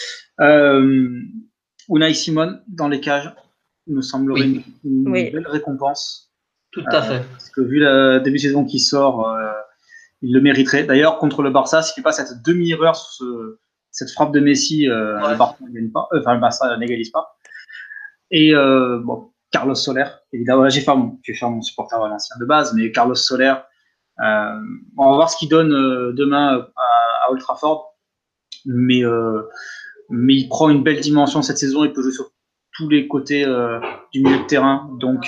Unai Simon dans les cages me semblerait une belle récompense. Tout à fait. Parce que vu le début de saison qui sort, il le mériterait. D'ailleurs, contre le Barça, s'il ne fait pas cette demi-erreur sur cette frappe de Messi, le Barça ne gagne pas. Le Barça n'égalise pas. Et Carlos Soler, évidemment, je vais faire mon supporter valencien de base, mais Carlos Soler, on va voir ce qu'il donne demain à Old Trafford. Mais il prend une belle dimension cette saison. Il peut jouer sur tous les côtés du milieu de terrain. Donc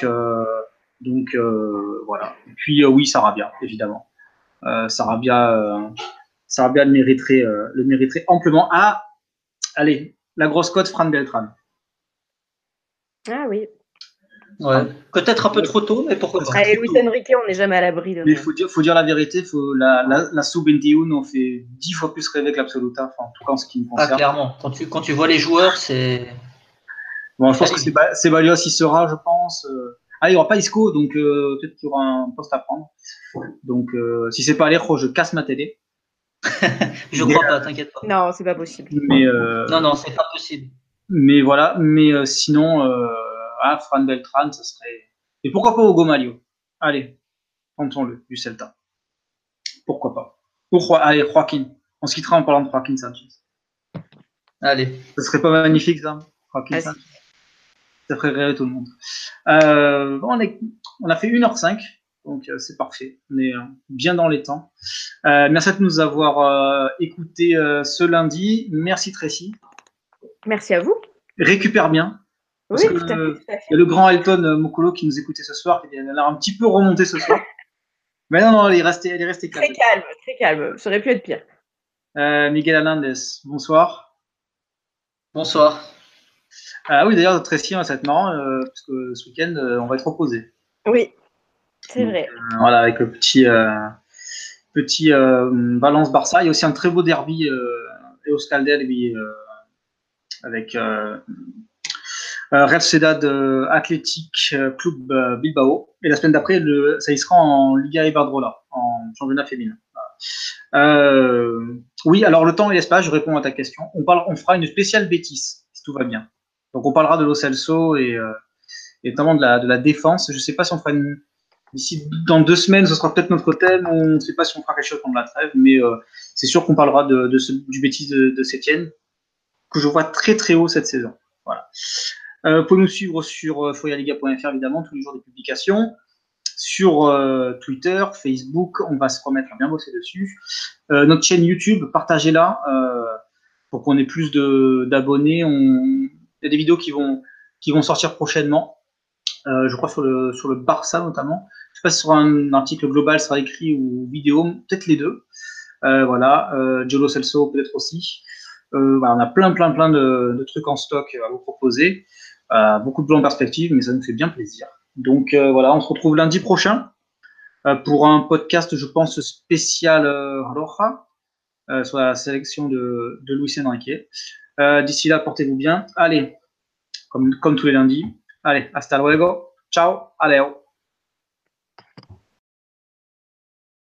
voilà. Et puis oui, Sarabia, évidemment. Sarabia le mériterait amplement. Ah, allez, la grosse cote, Fran Beltrán. Ah oui. Ouais. Peut-être un peu trop tôt, mais pourquoi pas. Allez, Luis Enrique, on n'est jamais à l'abri de. Mais il faut dire la vérité, la Sub-21, on fait 10 fois plus rêver que l'Absoluta, en tout cas en ce qui me concerne. Ah, clairement. Quand tu vois les joueurs, c'est. Bon, je pense que Ceballos y sera, je pense. Il n'y aura pas Isco, donc peut-être qu'il y aura un poste à prendre. Donc, si c'est pas Alejo, je casse ma télé. Je crois pas, t'inquiète pas. Non, c'est pas possible. Mais, non, c'est pas possible. Mais voilà, sinon, Fran Beltrán, ça serait. Et pourquoi pas Hugo Malio? Allez, tentons-le, du Celta. Pourquoi pas? Allez, Joaquin. On se quittera en parlant de Joaquin Sanchez. Allez. Ce serait pas magnifique, ça? Joaquin Sanchez. Ça ferait rêver tout le monde. On a fait 1h05, donc c'est parfait. On est bien dans les temps. Merci de nous avoir écoutés ce lundi. Merci Tracy. Merci à vous. Récupère bien. Oui, tout à fait. Il y a le grand Elton Mokolo qui nous écoutait ce soir, qui a l'air un petit peu remonté ce soir. Mais non, il est resté calme. Très calme. Ça aurait pu être pire. Miguel Hernandez, bonsoir. Bonsoir. Oui, d'ailleurs, Tracy, ça va être marrant, parce que ce week-end, on va être opposés. Oui, c'est Donc, vrai. voilà, avec le petit Valence Barça. Il y a aussi un très beau derby Euskaltel avec Real Sociedad Athletic Club Bilbao. Et la semaine d'après, ça y sera en Liga Iberdrola, en championnat féminin. Oui, alors le temps et l'espace, je réponds à ta question. On fera une spéciale bêtise, si tout va bien. Donc on parlera de Lo Celso et notamment de la défense. Je ne sais pas si on fera d'ici dans 2 semaines, ce sera peut-être notre thème. On ne sait pas si on fera quelque chose pendant la trêve, mais c'est sûr qu'on parlera du bêtise de Sétienne, que je vois très très haut cette saison. Voilà. Vous pouvez nous suivre sur foyaliga.fr évidemment, tous les jours des publications. Sur Twitter, Facebook, on va se remettre à bien bosser dessus. Notre chaîne YouTube, partagez-la pour qu'on ait plus d'abonnés. Il y a des vidéos qui vont sortir prochainement. Je crois sur le Barça notamment. Je ne sais pas si sur un article global sera écrit ou vidéo, peut-être les deux. Voilà, Jolo Celso peut-être aussi. Voilà, on a plein de trucs en stock à vous proposer. Beaucoup de plans en perspective, mais ça nous fait bien plaisir. Donc voilà, on se retrouve lundi prochain pour un podcast, je pense, spécial Roja, sur la sélection de Luis Enrique. D'ici là, portez-vous bien. Allez, comme tous les lundis. Allez, hasta luego. Ciao. Allez.